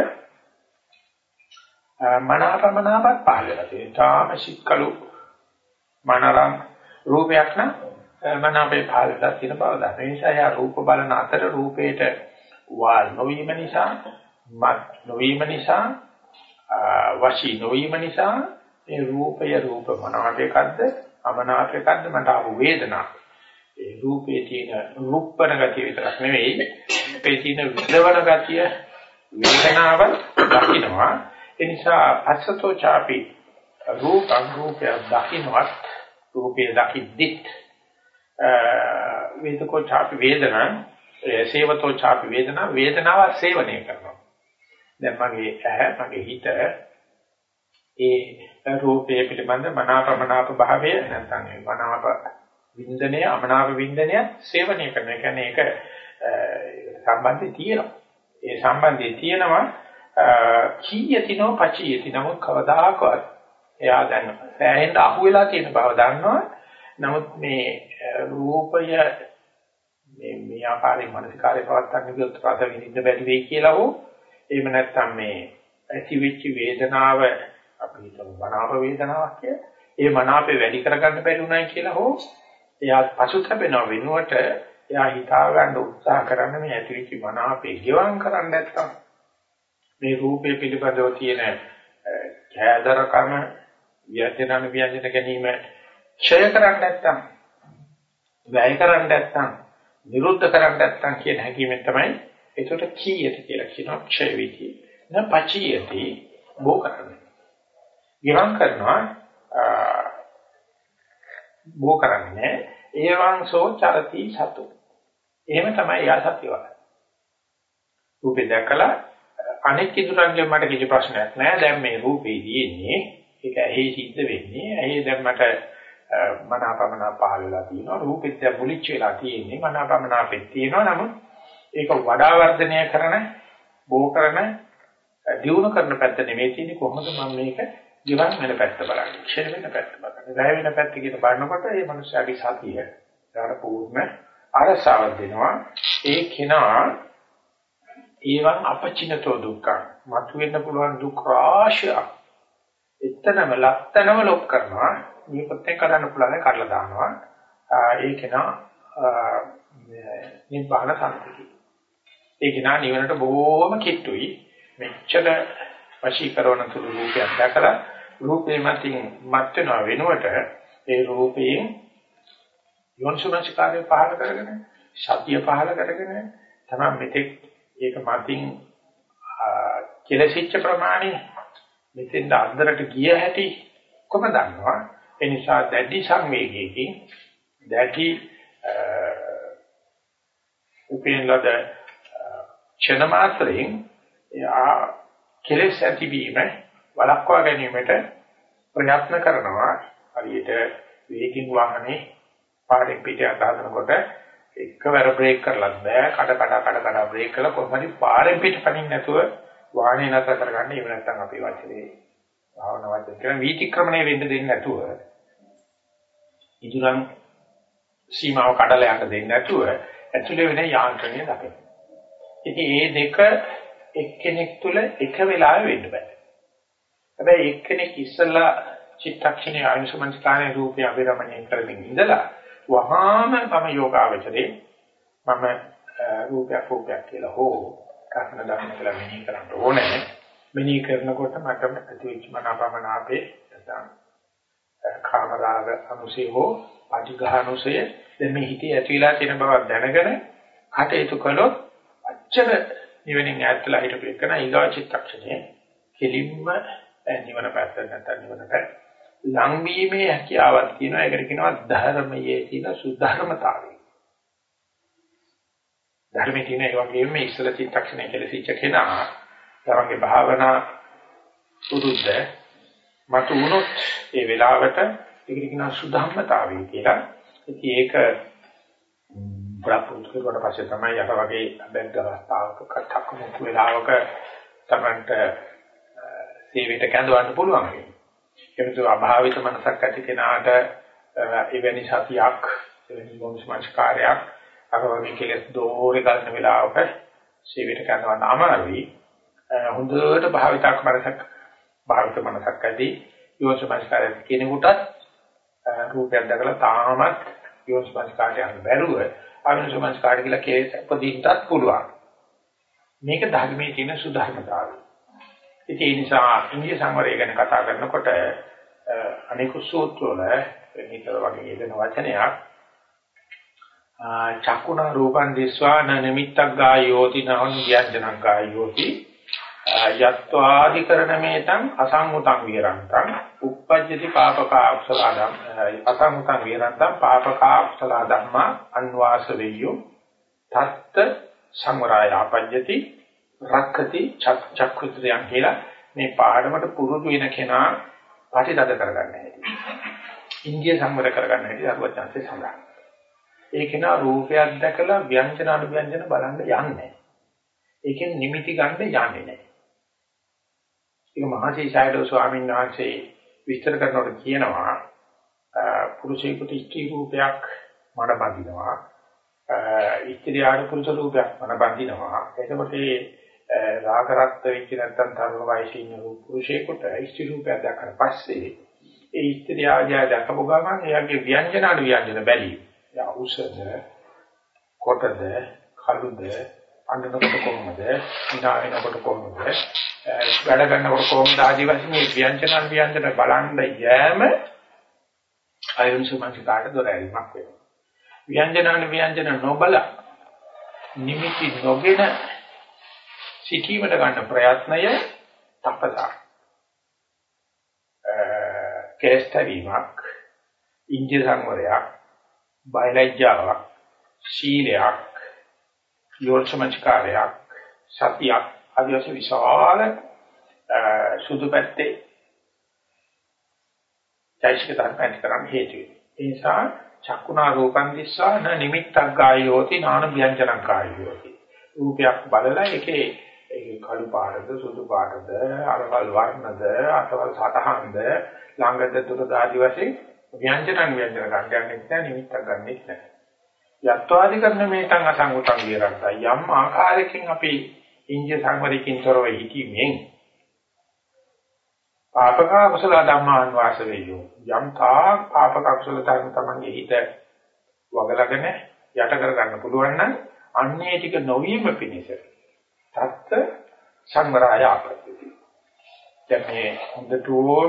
S1: මනාපමනාපක් පහළ වෙලා තියෙනවා. තාම සික්කලු මනරම් රූපයක් නම් මනාපේ පහළ වෙලා තියෙන බව දන්නවා. ඒ නිසා එයා රූප බලන අතර රූපේට වාල් නොවීම නිසා, මත් නොවීම නිසා, වශී නොවීම නිසා මේ රූපය රූප මනාපයකද්ද අමනාපයකද්ද මට ආව වේදනාවක්. ඒ රූපේ තියෙන රූපණ ගතිය විතරක් නෙවෙයි මේ තියෙන විදවන ගතිය වේදනාව දකින්නවා. ඒ නිසා අසතෝ ചാපි රූපං රූපය දකින්නවත් රූපේ දකිද්දිත් වේදකෝ ചാපි වේදනා සේවතෝ ചാපි වේදනා වේදනාව සේවනය කරනවා. දැන් මගේ ඇහැ මගේ හිත ඒ රූපේ පිළිබඳ මනාපමනාප භාවය නැත්නම් මනාප වින්දනය අමනාප වින්දනය සේවනය කරන. ඒ කියන්නේ ඒක සම්බන්ධය තියෙනවා. ඒ සම්බන්ධය තියෙනවා කීයතිනෝ පචියති. නමුත් කවදාකවත් එයා දැන් සෑහෙන්න අහු වෙලා තියෙන බව දන්නවා. නමුත් මේ රූපය මේ මේ ආකාරයෙන් මානසිකාරය පවත්තන්න ගියොත් රස විඳින්න බැරි වෙයි කියලා හෝ එහෙම නැත්නම් මේ ඇතිවිච්ච වේදනාව අපි හිතමු මනාප වේදනාවක් කියලා. ඒ මනාපේ වැඩි කරගන්න බැරි උනායි කියලා හෝ එයා පසුතැවෙනව වෙනුවට එයා හිතා ගන්න උත්සාහ කරන මේ ඇතිවිච්ච මනාපේ ගෙවම් කරන්න නැත්තම් මේ රූපේ පිළිබඳව තියෙන ඡායදරකම ව්‍යංජනන ව්‍යංජන ගැනීම ක්ෂය කරන්න නැත්තම් වැය කරන්න නැත්තම් නිරුද්ධ කරන්න නැත්තම් කියන හැඟීමෙන් තමයි ඒකට කීයති කියලා කියනවා. ක්ෂය වේති න පචියති බෝ කරන්නේ. ගෙවම් කරනවා බෝ කරන්නේ ඒවංසෝ චරති සතු. එහෙම තමයි යා සත්‍යවල. රූපේ දැකලා අනෙක් ඉදurangෙන් මට කිසි ප්‍රශ්නයක් නැහැ. දැන් මේ රූපේ තියෙන්නේ ඒක ඇහි සිද්ධ වෙන්නේ. ඇහි දැන් මට මනාපමනා පහළ වෙලා තියෙනවා. රූපෙත් දැන් මුලිච්ච වෙලා තියෙන්නේ. මනාපමනාපෙත් තියෙනවා. නමුත් ඒක වඩා වර්ධනය කරන, බෝ කරන, දියුණු කරන පැත්ත නෙමෙයි තියෙන්නේ. කොහොමද මම මේක ජීවත් වෙන පැත්ත බලන්නේ. ක්ෂණ වෙන පැත්ත බලන්නේ. වැය වෙන පැත්ත කියන බලනකොට මේ මනුස්සයාගේ සතිය දාන පූර්ණ අරසාවක් දෙනවා. ඒ කෙනා ඊවන් අපචිනතෝ දුක්ඛ මතුවෙන්න පුළුවන් දුක් රාශිය එතනම ලක්තනම ලොක් කරනවා. මේකත් එක්ක කරන්න පුළුවන් කරලා දානවා. ඒ කෙනා නිබ්බාන සම්පතිය. ඒ කෙනා නිවනට බොහොම කිට්ටුයි. මෙච්චර වශී කරන තුරු රූපයක් දැකලා රූපේ මතින් මත් වෙනව වෙනුවට ඒ රූපයෙන් යොන්සුමස්කාරය පහල කරගෙන සතිය පහල කරගෙන තමයි මෙතෙක් ඒක මතින් කෙලසිච්ච ප්‍රමාණය මෙතෙන් අන්දරට ගිය හැටි කොහොමද දන්නවා. ඒ නිසා දැඩි සංවේගයකින් දැඩි උපේනලද ක්ෂණ මාත්‍රයෙන් ආ කෙලෙස් ඇතිවීම වළක්වා ගැනීමට ප්‍රයත්න කරනවා. හරියට වේගින් වාහනේ පාරේ පිටට හදනකොට එකවර බ්‍රේක් කරලත් බෑ. කඩ කඩ කඩ කඩ බ්‍රේක් කළා කොහොමද පාරේ පිට පනින්න නැතුව වාහනේ නැතර කරගන්න. එහෙම නැත්නම් අපේ වචනේ භාවනා වචන කියන වීතික්‍රමණය වෙන්න දෙන්නේ නැතුව ඉදුරන් සීමාව කඩලා යන්න දෙන්නේ නැතුව ඇතුලේ වෙන යාන්ත්‍රණය දකින්න. ඉතින් මේ දෙක එක්කෙනෙක් තුල එක වෙලාවෙ වෙන්න බෑ. හැබැයි එක්කෙනෙක් ඉස්සලා චිත්තක්ෂණයේ ආයුෂමංස්කාරයේ රූපය අභිරමණය කරමින් ඉඳලා වහාම මම යෝගාවචරේ මම රූපයක් රූපයක් කියලා හෝ කර්ණ දක්න කියලා මෙනෙහි කරන්න ඕනේ. මෙනෙහි කරනකොට මට ඇතිවෙච්ච මනාපමනාපේ නැත්නම් කාමරාග අනුසය හෝ අධිඝානුසය දැන් මේ හිතේ ඇතිවිලා තියෙන බවක් දැනගෙන කටයුතු කළොත් අච්චර නිවෙනින් ඈත්ලා හිටපු එකන ඊගා චිත්තක්ෂණයේ කෙලින්ම නිවන පැත්ත නැත්නම් නිවනට ලංවීමේ හැකියාවක් තියෙනවා. ඒකට කියනවා ධර්මයේ තියෙන සුධර්මතාවය. ධර්මයේ තියෙන ඒ වගේම මේ ඉස්සල චිත්තක්ෂණය කෙලසිච්ච කෙනා තමගේ භාවනා පුරුද්ද මතු වුණොත් ඒ වෙලාවට ඒකට කියනවා සුධර්මතාවය කියලා. ඉතින් ඒක ප්‍රාප්ත කරලා පස්සේ තමයි අර වගේ බැංග අවස්ථාවක කටක් මුක් වෙලාවක තමන්ට සේවයට කැඳවන්න පුළුවන්. ඒකතු අභාවිත මනසක් ඇති කෙනාට එවැනි සතියක් එවැනි මොහොස්මස්කාරයක් අර වගේ කෙලස් දෝරේ ගන්න වෙලාවක සේවයට කැඳවන්න අමාරුයි. හොඳට භාවිතක් මනසක් භාවිත මනසක් ඇති යෝනිසමස්කාරයක් කෙනෙකුටත් රූපයක් දැකලා තාමත් යෝනිසමස්කාරය යන බැරුව ආයුෂමස්කාරය කියලා කේස් උපදින්නත් පුළුවන්. මේක ධර්මයේ තියෙන සුධර්මතාවය. ඒ නිසා ඉන්දිය සංවරය ගැන කතා කරනකොට අනිකුත් සූත්‍රවල නිතර වගේ යෙදෙන වචනයක් චක්කුණ රූපං දිස්වා න නිමිත්තක් ගායෝති නහං ව්‍යංජනං ගායෝති යත්වාදිකරණ මේතං අසංගතං විරන්තං uppajjati papaka akusala ධම්ම අසංගතං විරන්තං papaka akusala ධම්මා අන්වාස වෙය්‍යෝ තත්ත සංවරය අපජ්ජති රක්ඛති චක්ඛුත්‍රයන් කියලා මේ පාඩමට පුරුදු වෙන කෙනා ප්‍රතිදද කරගන්න හැටි. ඉන්දිය සංවර කරගන්න හැටි අරුවචාන්සේ සඳහන්. ඒ කෙනා රූපයක් දැකලා ව්‍යංජන අනුව්‍යංජන බලන්න යන්නේ නැහැ. ඒකෙන් නිමිති ගන්න යන්නේ නැහැ. ඒක මහසීසයිඩෝ ස්වාමීන් වහන්සේ විස්තර කරනකොට කියනවා පුරුෂයෙකුට ස්ත්‍රී රූපයක් මඩ බඳිනවා. ස්ත්‍රියට පුරුෂ රූපයක් මඩ බඳිනවා. එතකොට ඒ රාග රක්ත වෙච්ච නැත්නම් තරුණ වයසේ ඉන්න පුරුෂයෙකුට ස්ත්‍රී රූපයක් දැක්කට පස්සේ ඒ ස්ත්‍රිය ආජය දැකපු ගමන් එයාගේ ව්‍යංජන අනු ව්‍යංජන බැලීම. යා උසද කොටද කළුද අඬනකොට කොහොමද ඉනා වෙනකොට කොහොමද වැඩ ගන්නකොට කොහොමද ආදී වශයෙන් මේ ව්‍යංජන අනු ව්‍යංජන බලන්න යෑම අයුන්සුමන්සිකාට දොරැරිමක් වෙනවා. ව්‍යංජන අනු ව්‍යංජන නොබල නිමිති නොගෙන සිටීමට ගන්න ප්‍රයත්නය තපදා කේස්තවීමක් ඉන්ද්‍රිය සංවරයක් බයලජ්ජාවක් ශීලයක් යෝනිසමස්කාරයක් සතියක් ආදිවාසී විශාල සුදු පැත්තේ චෛසික ධර්ම ඇති කරන්න හේතු වෙනවා. ඒ නිසා චක්කුණා රූපං දිස්සා න නිමිත්තක් ගායෝති නාන ව්‍යංජනං ගායෝති. රූපයක් බලලා ඒකේ ඒ කළු පාටද සුදු පාටද අරවල් වර්ණද අතවල් සතහන්ද ළඟද දුරද ආදි වශයෙන් ව්‍යංජනං ව්‍යංජන ගන්නන්නේ නැහැ නිමිත්තක් ගන්නෙත් නැහැ. යත්වාදි කරන මේතං අසංගතං විරන්තය යම් ආකාරයකින් අපි ඉන්ද්‍රිය සංවරයෙන් තොරව හිතීමෙන් පාපක කුසල ධම්මාන් වාස වේයෝ යම් තා පාපක කුසල ධර්ම තමන්ගේ හිත වගලගෙන යට කර ගන්න පුළුවන් නම් අන්නේ ටික නොවීම පිණිස තත්ත සංවරය අප්‍රතිති. දැන් මේ හොඳටම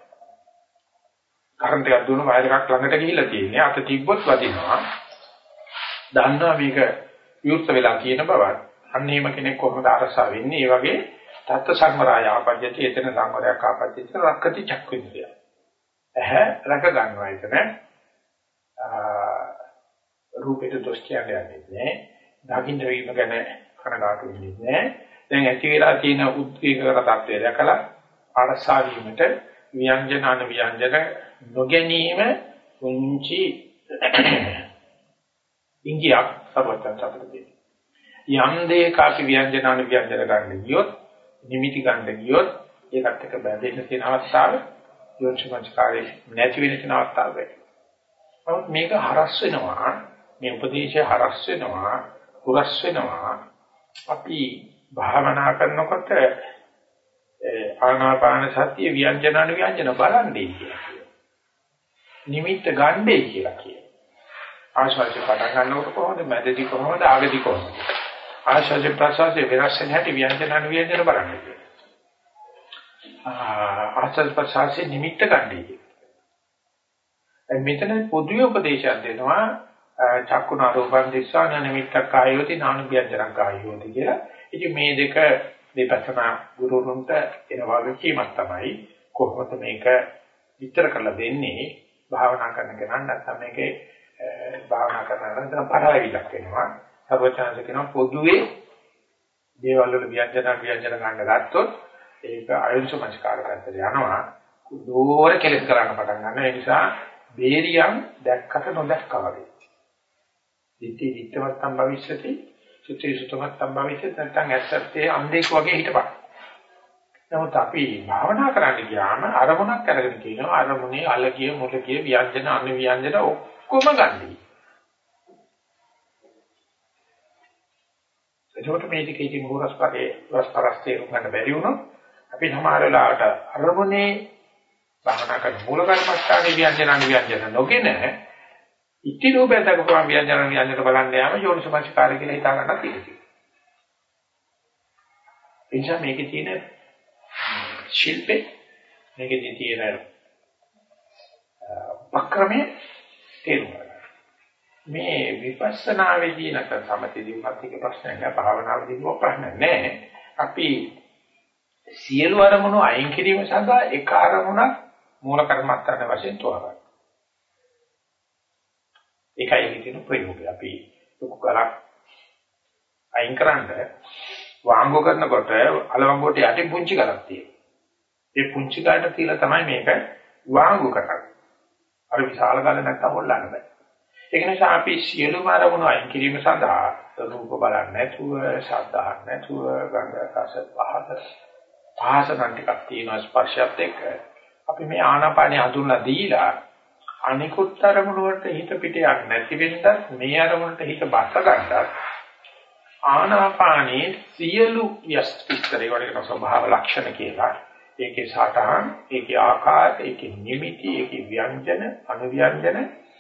S1: කරන්ට් එකක් දුන්න වයර් එකක් ළඟට ගිහිල්ලා තියෙන්නේ අත තිබ්බොත් වදිනවා. දන්නවා මේක විවෘත වෙලා තියෙන බව. අන්නේම කෙනෙක් කොහොමද අරසා වෙන්නේ? ඒ වගේ තත්ත සංවරය ආපජ්ජති එතන සංවරයක් ආපජ්ජති රක්කති චක්කුන්දිය. ඇහැ රක ගන්නවා එතන. රූපෙට දොස් කියන්නේ නැහැ. දකින්න වීම ගැන කනගාටු වෙන්නේ නැහැ. දැන් ඇති වෙලා තියෙන උද්වේගකර තත්ත්වය දැකලා අරසා වීමට ව්‍යංජන අන ව්‍යංජන නොගැනීම උන්චි ඉංගියක් සබතන් අපිට යම් දෙයක අපි ව්‍යංජන අන ව්‍යංජන ගන්න ගියොත් නිමිති ගන්න ගියොත් ඒකට එක බැඳෙන්න තියෙන අවස්ථාව යොච්චමස්කාරේ නැති වෙන තියෙන අවස්ථාව වෙයි. නමුත් මේක හරස් වෙනවා මේ උපදේශය හරස් වෙනවා පුරස් වෙනවා අපි භාවනා කරනකොට ආනාපාන සතිය ව්‍යංජන අන ව්‍යංජන බලන්නේ කියලා කියනවා. නිමිත්ත ගන්නේ කියලා කියනවා. ආශාසි පටන් ගන්නකොට කොහොමද මැදදී කොහොමද ආගදී කොහොමද ආශාසි ප්‍රසාසි විරසෙන් හැටි ව්‍යංජන අන ව්‍යංජන බලන්නේ කියලා. ආශාසි ප්‍රසාසි නිමිත්ත ගන්නේ කියලා. මෙතන පොදුවේ උපදේශයක් දෙනවා චක්කුණා රූපං දිස්සා නිමිත්තක් කායෝති නාන ව්‍යංජනං කායෝති කියලා. ඉතින් මේ දෙක විපස්සනා ගුරුතුන්ට එන වගකීමක් තමයි කොහොමද මේක විතර කරලා දෙන්නේ භාවනා කරන කෙනා නැත්නම් මේකේ භාවනා කරනවා නම් පරාවිලක් වෙනවා. සර්වචාන්ස කියනවා පොදුවේ දේවල් වල ව්‍යංජන ව්‍යංජන ගන්න ගත්තොත් ඒක අයුෂ්මස්කාර පැත්තට යනවා. දෝර කෙලස් කරන්න පටන් ගන්නවා. ඒ නිසා බේරියම් දැක්කට නොදැක්කා වගේ. දිටි දිට්ඨමත්තම් භවිෂ්‍යති සුත්‍රි සුතමත්තම් භවිෂ්‍යති නැත්නම් ඇත්තත්තේ අන්ධෙක් වගේ හිටපන්. නමුත් අපි භාවනා කරන්න ගියාම අරමුණක් අරගෙන කියනවා අරමුණේ අලගිය මුලගිය ව්‍යංජන අන ව්‍යංජන ඔක්කොම ගන්නයි. ඒකට මේ ටික ඉතින් හොරස්පරේ රසපරස්තේ උගන්න බැරි වුණොත් අපි සමහර වෙලාවට අරමුණේ භාවනා කරන මූල කර්මස්ථානයේ ව්‍යංජන අන ව්‍යංජන නොගෙන ඉති රූපයෙන් දක්වපුවා ව්‍යංජන ව්‍යංජන බලන්න යාම යෝනිසමස්කාරය කියලා හිතා ගන්නත් තියෙනවා. එනිසා මේකේ තියෙන ශිල්පේ මේකේ තියෙන වක්‍රමයේ තේරුම මේ විපස්සනාවේදී නැත්නම් සමථයේදී මාත්‍රික ප්‍රශ්නයක් නෑ භාවනාවේදී මොකක් ප්‍රශ්නයක් නෑ. අපි සියලු අරමුණු අයින් කිරීම සඳහා එක අරමුණක් මූල කර්මස්ථාන වශයෙන් තෝරගන්න. ඒකයි කියන ප්‍රයෝගය. අපි දුක කරක් අයින් කරන්න වාංගු කරනකොට අලවංගුවට යටි පුංචි කරක් තියෙනවා. ඒ පුංචි කාට තියලා තමයි මේක වාංගු කරන්නේ. අර විශාල ගල නැත්තම් හොල්ලන්න බෑ. ඒක නිසා අපි සියලුම අරමුණු අයින් කිරීම සඳහා රූප බලන්නේ නැතුව, ශබ්ද අහන්නේ නැතුව, ගන්ධ රස පහස පහසන ටිකක් තියෙන ස්පර්ශයත් එක්ක අපි මේ ආනාපානිය හඳුන්ලා දීලා අනිකුත් අරමුණු වලට හිත පිට යන්නේ නැති වෙන්නත් මේ අරමුණට හිත බස්ස ගන්නත් ආනාපානයේ සියලු යස්තිස්තරේ වගේ ස්වභාව ලක්ෂණ කියලා ඒකේ සාතහන් ඒකේ ආකාර ඒකේ නිමිති ඒකේ ව්‍යංජන අනුව්‍යංජන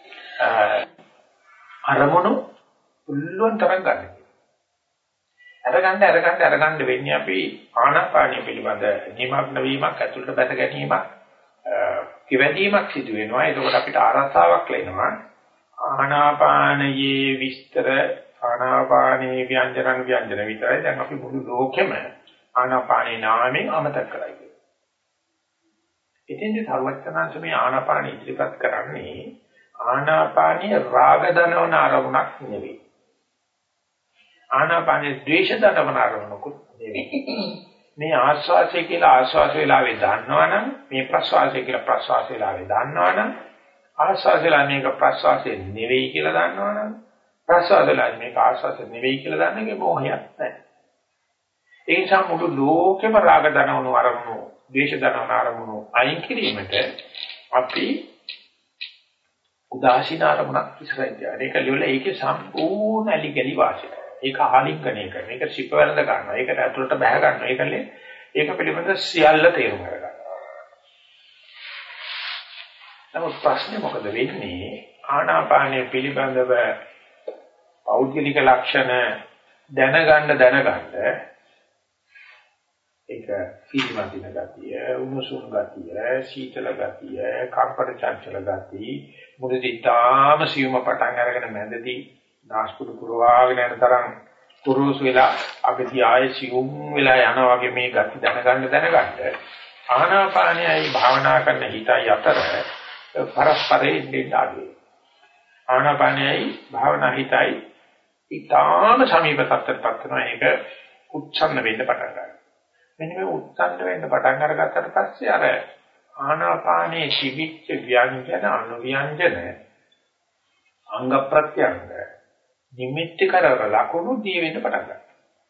S1: අරමුණු උල්ලුවන් තරම් ගන්න. අරගන්න අරගන්න අරගන්න වෙන්නේ අපි ආනාපානිය පිළිබඳ නිමග්න වීමක් ඇතුළට බැස ගැනීමක් කිවැදීමක් සිදු වෙනවා. ඒකෝට අපිට ආරසාවක් ලැබෙනවා. ආනාපානයේ විස්තර ආනාපානයේ ව්‍යංජන ව්‍යංජන විතරයි. දැන් අපි මුළු ලෝකෙම ආනාපානේ නාමයෙන් අමතක කරයි. ඉතින්දී සර්වඥාන්ස මේ ආනාපාන ඉදිරිපත් කරන්නේ ආනාපානීය රාග දනවන අරමුණක් නෙවෙයි. ආනාපානේ ද්වේෂ දඩමන අරමුණකුත් නෙවෙයි. මේ ආස්වාසය කියලා ආස්වාස වේලාවේ දන්නවනම් මේ ප්‍රස්වාසය කියලා ප්‍රස්වාස වේලාවේ දන්නවනම් ආස්වාසයලා මේක ප්‍රස්වාසය නෙවෙයි කියලා දන්නවනම් ප්‍රස්වාසයලා මේක ආස්වාසය නෙවෙයි කියලා දන්න එකේ මොහයක් නැහැ. ඒ නිසා මුළු ලෝකෙම රාග දනවන අරමුණු, ද්වේෂ දනවන අරමුණු අයින් කිරීමට අපි උදාසීන අරමුණක් ඉස්සරහින් යනවා. ඒක ලියලා ඒකේ සම්පූර්ණ ඇලි ගලි වාසිය. ඒක ආලිංගනය කරන. ඒක සිප වැරඳ ගන්නවා. ඒකට ඇතුළට බහ ගන්නවා. ඒකලේ ඒක පිළිබඳ සියල්ල තේරුම් ගන්නවා. නමුත් ප්‍රශ්නේ මොකද වෙන්නේ? ආනාපානය පිළිබඳව පෞද්ගලික ලක්ෂණ දැනගන්න දැනගන්න ඒක පිළිමදින ගතිය, උණුසුම් ගතිය, සීතල ගතිය, කම්පන චංචල ගතිය, මුලදී තාම සියුම පටන් අරගෙන මැදදී නාස්පුඩු පුරවාගෙන යන තරම් කුරුසු වෙලා අගදී ආයේ සියුම් වෙලා යනවා වගේ මේ ගති දැනගන්න දැනගන්න ආනාපානයයි භාවනා කරන හිතයි අතර පරස්පරයෙන් දෙන්නාදී ආනාපානයයි භාවනා හිතයි ඊටාම සමීප තත්ත්වයකට වෙනවා. ඒක උච්ඡන්න වෙන්න පටන් ගන්නවා. මෙන්න මේ උත්සන්න වෙන්න පටන් අරගත්තට පස්සේ අර ආනාපානයේ තිබිච්ච ව්‍යංජන අනුව්‍යංජන අංග ප්‍රත්‍යංග නිමිති කරවල ලකුණු දී වෙන්න පටන් ගන්නවා.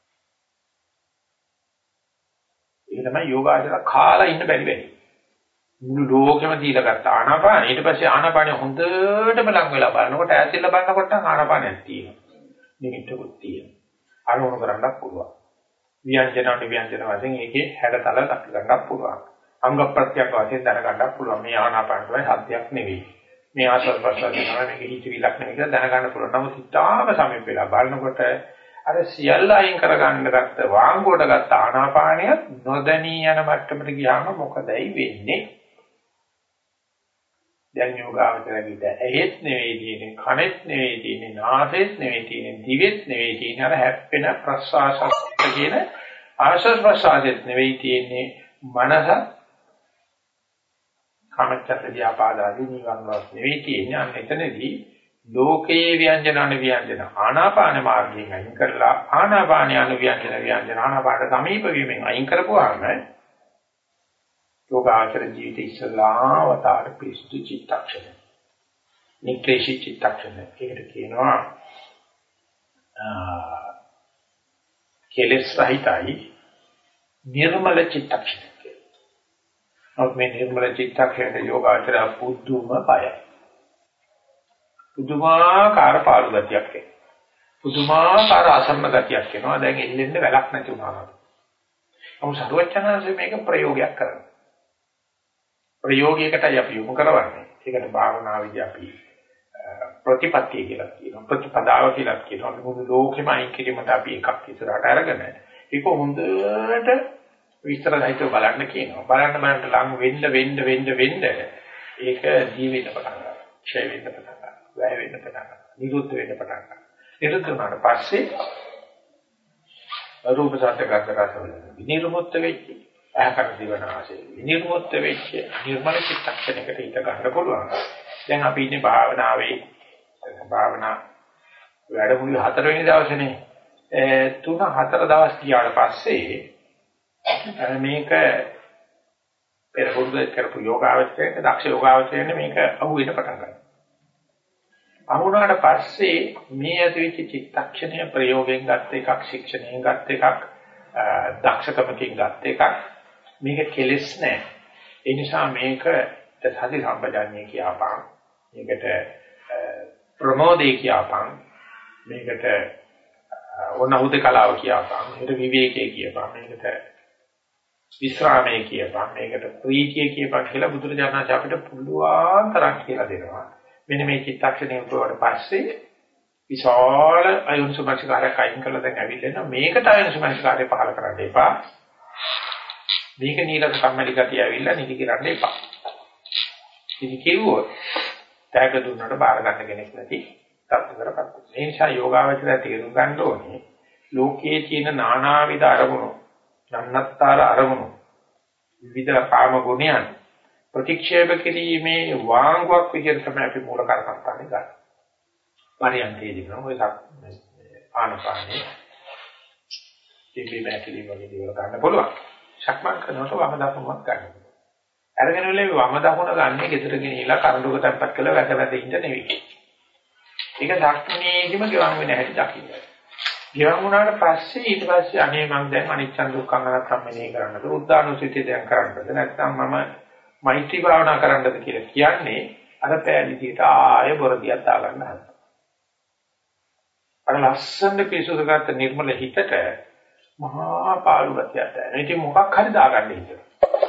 S1: ඒක තමයි යෝගාචර කාලා ඉන්න බැරි වෙන්නේ. මුළු ලෝකෙම දීලා ගත්ත ආනාපාන ඊට පස්සේ ආනාපානෙ හොඳටම ලඟ වෙලා බලනකොට ඈතින්ලා බලනකොට ආනාපානයක් තියෙනවා. නිමිත්තකුත් තියෙනවා. අරමුණු කරන්නත් පුළුවන්. ව්‍යංජන අනුව්‍යංජන වශයෙන් ඒකේ හැඩතල දක්ව ගන්නත් පුළුවන්. අංග ප්‍රත්‍යක්ෂ වශයෙන් දැන ගන්නත් පුළුවන්. මේ ආනාපාන තමයි සත්‍යයක් නෙවෙයි. මේ ආශ්වාස ප්‍රශ්වාස තමයි මේක හිතවිලක් නෙවෙයි කියලා දැනගන්න පුළුවන්. නමුත් ඉතාම සමීප වෙලා බලනකොට අර සියල්ල අයින් කරගන්න ගත්ත වාංගුවට ගත්ත ආනාපානය නොදැනී යන මට්ටමට ගියාම මොකදයි වෙන්නේ? දැන් යෝගාවචරගිට ඇහෙත් නෙවෙයි තියෙන්නේ, කනෙත් නෙවෙයි තියෙන්නේ, නාසෙත් නෙවෙයි තියෙන්නේ, දිවෙත් නෙවෙයි තියෙන්නේ, අර හැප්පෙන ප්‍රශ්වාසත් කියන ආශ්වාස ප්‍රශ්වාසෙත් නෙවෙයි තියෙන්නේ, මනස කාමච්ඡන්ද ව්‍යාපාදාදී නිවන්වත් නෙවෙයි තියෙන්නේ. අන්න එතනදී ලෝකයේ ව්‍යංජන අනුව්‍යංජන ආනාපාන මාර්ගයෙන් අයින් කරලා ආනාපාන අනුව්‍යංජන ව්‍යංජන ආනාපාන සමීප වීමෙන් අයින් කරපුවාම යෝගාචර ජීවිත ඉස්සලාවතාර පිස්සු චිත්තක්ෂණ නික්ලේශී චිත්තක්ෂණ ඒකට කියනවා කෙලෙස් රහිතයි නිර්මල චිත්තක්ෂණ කියලා. මේ නිර්මල චිත්තක්ෂණ යෝගාචර පුදුම පයයි. පුදුමාකාර පාළු ගතියක් එනවා. පුදුමාකාර අසන්න ගතියක් එනවා. දැන් එල්ලෙන්න වැලක් නැති වුණා. නමුත් සරුවචනාංශයේ මේක ප්‍රයෝගයක් කරනවා. ප්‍රයෝගයකටයි අපි යොමු කරවන්නේ. ඒකට භාවනාවේදී අපි ප්‍රතිපත්තිය කියලා කියනවා. ප්‍රතිපදාව කියලා කියනවා. අපි මුළු ලෝකෙම අයින් කිරීමට අපි එකක් ඉස්සරහට අරගෙන ඒක හොඳට විස්තරයිතව බලන්න කියනවා. බලන්න බලන්න ලඟ වෙන්න වෙන්න වෙන්න වෙන්න ඒක දී වෙන්න පටන් ගන්නවා. ඡය වෙන්න පටන් ගන්නවා. වැය වෙන්න පටන් ගන්නවා. නිරුද්ධ වෙන්න පටන් ගන්නවා. නිරුද්ධ වුණාට පස්සේ රූප සත්‍ය ගතකසවල නිර්මුක්ත වෙච්ච ආකාර දිවනාසේ නිර්මුක්ත වෙච්ච නිර්මල චිත්තක්ෂණයකට හිත ගන්න පුළුවන්. දැන් අපි ඉන්නේ භාවනාවේ භාවනා වැඩමුළු හතරවෙනි දවසේනේ. තුන හතර දවස් ගියාට පස්සේ මේක පෙර පුරුදු කරපු යෝගාවචරයේ දක්ෂ යෝගාවචරයේ මේක අහු වෙන පටන් ගන්නවා. අහුණාට පස්සේ මේ ඇතිවෙච්ච චිත්තක්ෂණය ප්‍රයෝගයෙන් ගත්ත එකක්, ශික්ෂණයෙන් ගත්ත එකක්, දක්ෂකමකින් ගත්ත එකක්. මේක කෙලෙස් නෑ. ඒ නිසා මේක සති සම්පජාඤ්ඤය කියපන්. මේකට ප්‍රමෝදේ කියපන්. මේකට වනහුද කලාව කියපන්. මේකට විවේකයේ කියපන්. මේකට විස්රාමයේ කියපන්. මේකට ප්‍රීතිය කියපන් කියලා බුදුරජාණන් වහන්සේ අපිට පුළුවන් තරම් කියලා දෙනවා. මෙන්න මේ චිත්තක්ෂණයෙන් ප්‍රවට පස්සේ විශාල අයුන්සුමස්කාරයක් අයින් කළා දැන් ඇවිල්ලා මේකට අයුන්සුමස්කාරය පහල කරන්න එපා. මේක නීලක කම්මැලි ගතිය ඇවිල්ලා නිදි කරන්න එපා. ඉතින් කිව්වොත් තෑග දුන්නට බාර ගන්න කෙනෙක් නැති තත්ත්වයකටපත්. ඒ නිසා යෝගාවචරය තේරුම් ගන්න ඕනේ ලෝකයේ තියෙන නානාවිද අරමුණු, නන්නත්තර අරමුණු, විවිධ කාම ගුණයන් ප්‍රතික්ෂේප කිරීමේ වාංගුවක් විදිහට තමයි අපි මූල කර්මස්ථානේ ගන්න. පරියන්කේදී නම් ඔය ආනපානේ ඉතින් මේකේ වගේ දේවල් ගන්න පුළුවන්. සක්මන් කරනකොට වම දකුණක් ගන්න. අරගෙන ඉන්නේ වම දකුණ ගන්න ගෙදර ගෙනිලා කරඬුක තැම්පත් කරලා වැද වැද ඉන්න නෙවෙයි. ඒක සක්මනේදිම ගෙවන් වෙන හැටි දකින්න. ගෙවන් වුණාට පස්සේ ඊට පස්සේ අනේ මම දැන් අනිච්ච දුක්ඛ අනාත්ම මෙනෙහි කරන්නද උද්දානුසිතේ දැන් කරන්නද නැත්නම් මම මෛත්‍රී භාවනා කරන්නද කියලා කියන්නේ අර පෑලිතියට ආය බොරදියක් දාගන්න හදනවා. අර ලස්සන පිසුදුගත නිර්මල හිතට මහා පාළු ගතියක් දැනෙන. ඉතින් මොකක් හරි දාගන්න හිතෙනවා.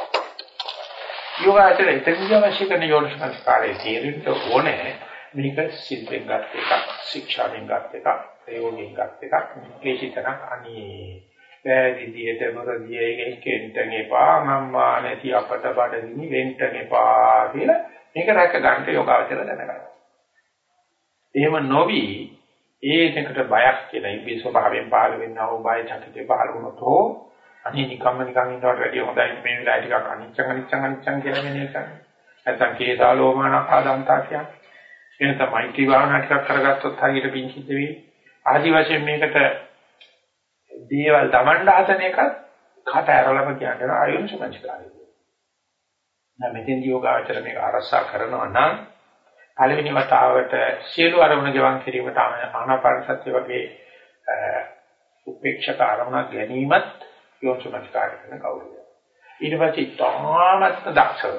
S1: යෝගාචර එතනදී අවශ්‍ය කරන යෝනිසංස්කාරයේ තීරණයට ඕනේ මේක සිල්පෙන් ගත් එකක්, ශික්ෂාවෙන් ගත් එකක්, ප්‍රයෝගයෙන් ගත් එකක්, ක්ලේශිතනක් අනේ. ඒ විදිහට මොරදියේ කෙන්ටන් එපා මම්මා නැති අපට බඩගිනි වෙන්ටන් එපා කියලා මේක රැක ගන්න යෝගාචර දැනගන්න. එහෙම නොවි ඒ දෙකට බයක් කියලා ඉබේ ස්වභාවයෙන් පහළ වෙන්නා වූ බය චකිතේ පහළ වුණොත් හෝ අනේ නිකම්ම නිකන් ඉන්නවට වැඩිය හොඳයි මේ වෙලාවේ ටිකක් අනිච්චං අනිච්චං අනිච්චං කියලා මෙනේ කරන්නේ. නැත්තම් කේසාලෝමානකාදන්තා කියන්නේ. එන තමයි ටි භාවනා ටිකක් කරගත්තොත් හරියට පිංචිත් වෙයි. ආදි වශයෙන් මේකට දේවල් තමන්ට හදන එකත් කට ඇරලම කියන්නේ ආයුෂමංචකාරය. දැන් මෙතෙන්දී යෝගාචර මේක අරසා කරනවා නම් පළවෙනි වතාවට සියලු අරමුණ ගෙවන් කිරීමට ආනාපාන සතිය වගේ උපේක්ෂක අරමුණ ගැනීමත් යෝනිසමස්කාරය කරන කවුරුද. ඊට පස්සේ තාමත් දක්ෂව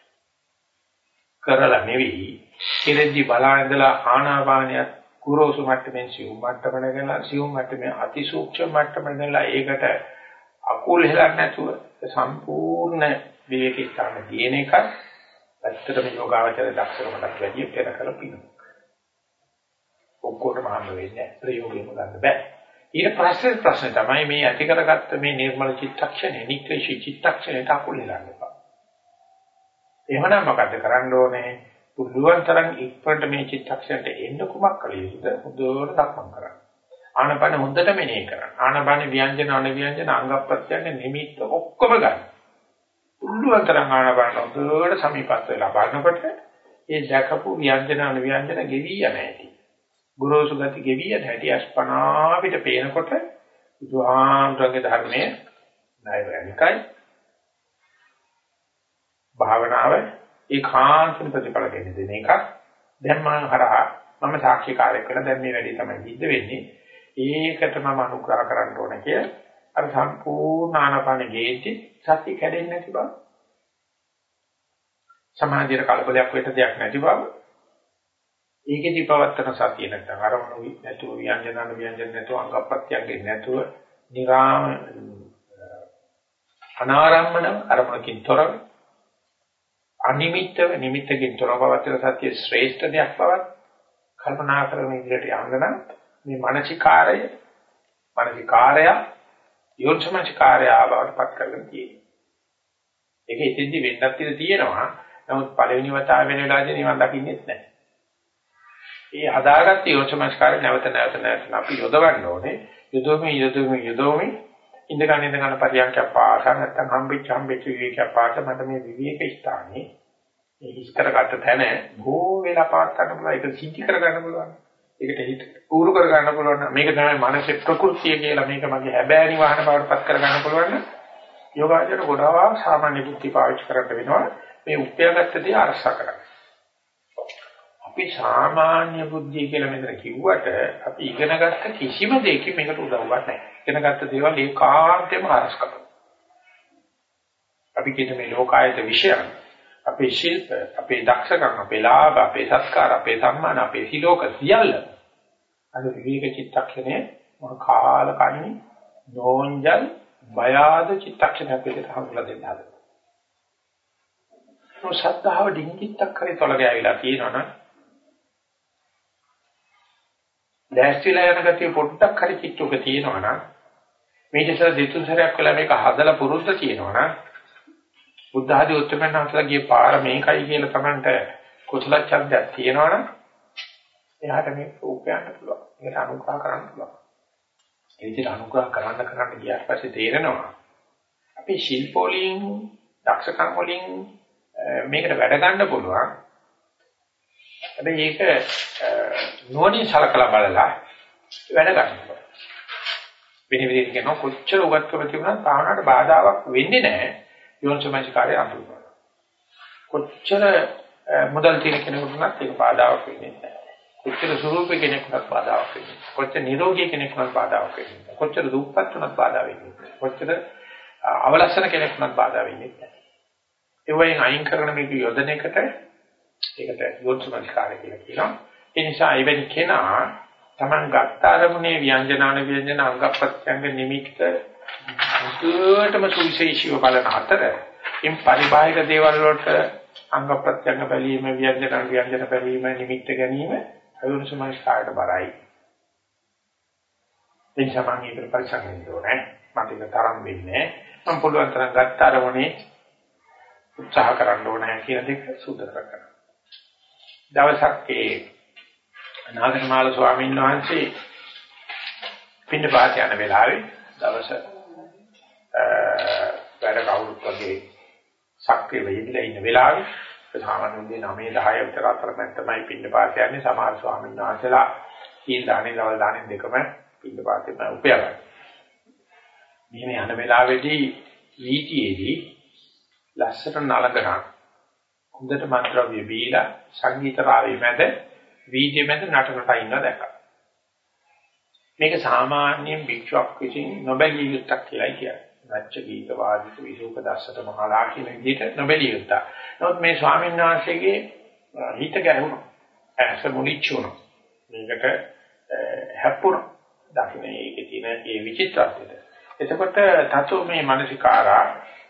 S1: කරලා නෙවෙයි කෙරෙද්දි බලා ඉඳලා ආනාපානියත් කුරෝසු මට්ටමින් සියුම් මට්ටමකට ගෙනලා සියුම් මට්ටමේ අතිසූක්ෂම මට්ටමකට ගෙනලා ඒකට අකුල් හෙලන්නේ නැතුව සම්පූර්ණ විවේක ස්ථාන දින එකත් ඇත්තටම යෝගාවචර දක්ෂකමකට වැඩි පෙර කළ පිළිතුරක්. ඔක්කොටම හම්බ වෙන්නේ ප්‍රයෝගයෙන්ම ගන්න බෑ. ඊට පස්සේ ප්‍රශ්නේ තමයි මේ ඇති කරගත්ත මේ නිර්මල චිත්තක්ෂණය, නික්ලේශී චිත්තක්ෂණයට අකුල් හෙලන්න එපා. එහෙමනම් මොකද කරන්න ඕනේ? පුළුවන් තරම් ඉක්මනට මේ චිත්තක්ෂණයට එන්න කුමක් කළ යුතුද? හොඳට සක්මන් කරන්න. ආනපන හොඳට මෙනෙහි කරන්න. ආනපන ව්‍යංජන අනව්‍යංජන අංග ප්‍රත්‍යංග නිමිත්ත ඔක්කොම ගන්න. පුළුවන් තරම් ආනපන හොඳට සමීපස්ත වෙලා බලනකොට ඒ දැකපු ව්‍යංජන අනව්‍යංජන ගෙවි යන හැටි. ගුරුසු ගති ගෙවි යන හැටි අස්පනා පිට පේනකොට බුදුහාමුදුරගේ ධර්මයේ ණයවැනිකයි භාවනාව ඒකාන්ත ප්‍රතිඵල දෙන එකක්. දැන් මම හරහා මම සාක්ෂිකාරයෙක් වෙලා දැන් මේ වැඩේ තමයි සිද්ධ වෙන්නේ. ඒකට මම අනුග්‍රහ කරන්න ඕන කිය අර සම්පූර්ණ ආනාපාන ගේටි සත්‍ය කැඩෙන්නේ නැති බව. සමාධියට කලබලයක් වෙන්න දෙයක් නැති බව. ඒකෙදි පවත්තන සතිය නැත්නම් අරමුණු නැතුව ව්‍යංජනන ව්‍යංජන නැතුව අංගප්‍රත්‍යංගෙ නැතුව නිරාම අනාරම්මන අරමුණකින් තොරව අනිමිත්තව නිමිත්තකින් තොරව පවත්තන සතිය ශ්‍රේෂ්ඨ දෙයක් බවත් කල්පනා කරන ඉදිරියට යන්න නම් මේ මානසිකාරය මානසිකාරය යොන්සමස්කාරය ආවටපත් කරගෙන තියෙනවා. ඒක ඉතින්දි වෙන්නත් ඉඳ තියෙනවා. නමුත් පළවෙනි වතාව වෙන වෙලාවදී නිවන් දකින්නෙත් නැහැ. ඒ හදාගත්ත යොන්සමස්කාරය නැවත නැවත නැවත අපි යොදවන්න ඕනේ. යොදවමින් යොදවමින් යොදවමින් ඉඳ ගන්න ඉඳ ගන්න පරියන්ක පාස නැත්තම් හම්බෙච්ච හම්බෙච්ච විවේක පාස මට මේ විවේක ස්ථානේ මේ ඉස්තරගත තැන බොහෝ වෙලා පාත් ගන්න පුළුවන්. ඒක සිද්ධ කර ගන්න පුළුවන්. ඒකට හිත උරු කර ගන්න පුළුවන්. මේක තමයි මානසික ප්‍රകൃතිය කියලා මේක මගේ හැබෑනි වාහන බවටපත් කර ගන්න පුළුවන්. යෝගාචර ගොඩාක් සාමාන්‍ය බුද්ධි පාවිච්චි කරන්න වෙනවා. මේ උපයාගත්ත දේ අරසා කරන්න. අපි සාමාන්‍ය බුද්ධිය කියලා මෙතන කිව්වට අපි ඉගෙනගත්ත කිසිම දෙයකින් මේකට උදව්වක් නැහැ. ඉගෙනගත්ත දේවල් ඒකාන්තයෙන්ම අරස කරනවා. අපි කියන මේ ලෝකායත විශ්යන් අපේ ශිල්ප, අපේ දක්ෂකම්, අපේ ලාභ, අපේ සත්කාර, අපේ සම්මාන, අපේ සිලෝක සියල්ල අද විවේක චිත්තක්ෂණය මොන කාල කන්නේ නෝන්ජල් බයාද චිත්තක්ෂණයක් විදිහට හඳුලා දෙන්න හදනවා. ඒ ශ්‍රද්ධාව ඩිංගිත්තක් කරේ තොලග ඇවිලා තියෙනවනම් දැස්තිලා යන ගතිය පොඩ්ඩක් හරි චිත්තෝක තියෙනවනම් මේ ඉතල දෙතුන් සැරයක් වෙලා මේක හදලා පුරුද්ද තියෙනවනම් බුද්ධ ආදී උත්තරමයන් වහන්සේලාගේ පාර මේකයි කියලා Tamanට කුසල ඡන්දයක් තියෙනවනම් එයාට මේක උපයන්න පුළුවන්. ඒකට අනුග්‍රහ කරන්න පුළුවන්. ඒ විදිහට අනුග්‍රහ කරන්න කරන්න ගියාට පස්සේ තේරෙනවා අපි ශිල්ප වලින් දක්ෂකම් වලින් මේකට වැඩ ගන්න පුළුවන්. හැබැයි ඒක නෝනින් සලකලා බලලා වැඩ ගන්න පුළුවන්. වෙන විදිහට කියනවා කොච්චර උගත්කම තිබුණත් භාවනාවට බාධාවක් වෙන්නේ නැහැ යෝනිසමනසිකාරය අඳුරනවා. කොච්චර මුදල් තියෙන කෙනෙකුට උනත් ඒක බාධාවක් වෙන්නේ නැහැ. කොච්චර ස්වරූපේ කෙනෙකුට බාධාවක් වෙන්නේ නැහැ. කොච්චර නිරෝගී කෙනෙකුට බාධාවක් වෙන්නේ නැහැ. කොච්චර දුක්පත් උනත් බාධා වෙන්නේ නැහැ. කොච්චර අවලස්සන කෙනෙකුට බාධා වෙන්නේ නැහැ. ඒ වයින් අයින් කරන මේක යොදන එකට ඒකට යෝනිසමනසිකාරය කියලා කියනවා. ඒ නිසා එවැනි කෙනා Taman ගත්ත අරමුණේ ව්‍යංජනාන ව්‍යංජන අංග ප්‍රත්‍යංග නිමිත්ත මුදුවටම සුවිශේෂීව බලන අතර ඉන් පරිබාහික දේවල් වලට අංග ප්‍රත්‍යංග බැලීම ව්‍යංජනාන ව්‍යංජන බැලීම නිමිත්ත ගැනීම අයෝනිසමනස්කාරයට බරයි. ඒ නිසා මම ඒකට පරිසම් වෙන්න ඕනේ. මට ඒක තරම් වෙන්නේ මම පුළුවන් තරම් ගත්ත අරමුණේ උත්සාහ කරන්න ඕනේ කියන දෙක සුද්ධ කරගන්න. දවසක් ඒ නාගරමාල ස්වාමීන් වහන්සේ පින්නපාත යන වෙලාවේ දවස වැඩ කවුරුත් වගේ සක්‍රිය වෙයිලා ඉන්න වෙලාවේ සාමාන්‍යයෙන් නවය දහය විතර අතරමැද තමයි පින්නපාත යන්නේ. සමහර ස්වාමීන් වහන්සේලා සීල් දානේ දවල් දානේ දෙකම පින්නපාතේම උපයනවා. මේ යන වෙලාවේදී වීතියේදී ලස්සට නලකනවා. හොඳට මන්ත්‍රව්‍ය බීලා සංගීත රාවයේ මැද වීදියේ මැද නටනට ඉන්නවා දැක්කා. මේක සාමාන්‍යයෙන් භික්ෂුවක් විසින් නොබැලිය යුත්තක් කියලා කියනවා. රාජ්‍ය ගීත වාදිත විසූක දස්සත මහලා කියන විදිහට නොබැලිය යුත්තා. නමුත් මේ ස්වාමීන් වහන්සේගේ හිත ගැහුණා. ඇස මුලිච්චුණා. මේකට හැප්පුණා. දකින්න ඒකේ තියෙන ඒ විචිත්‍රත්වය. එතකොට තතු මේ මානසිකාරා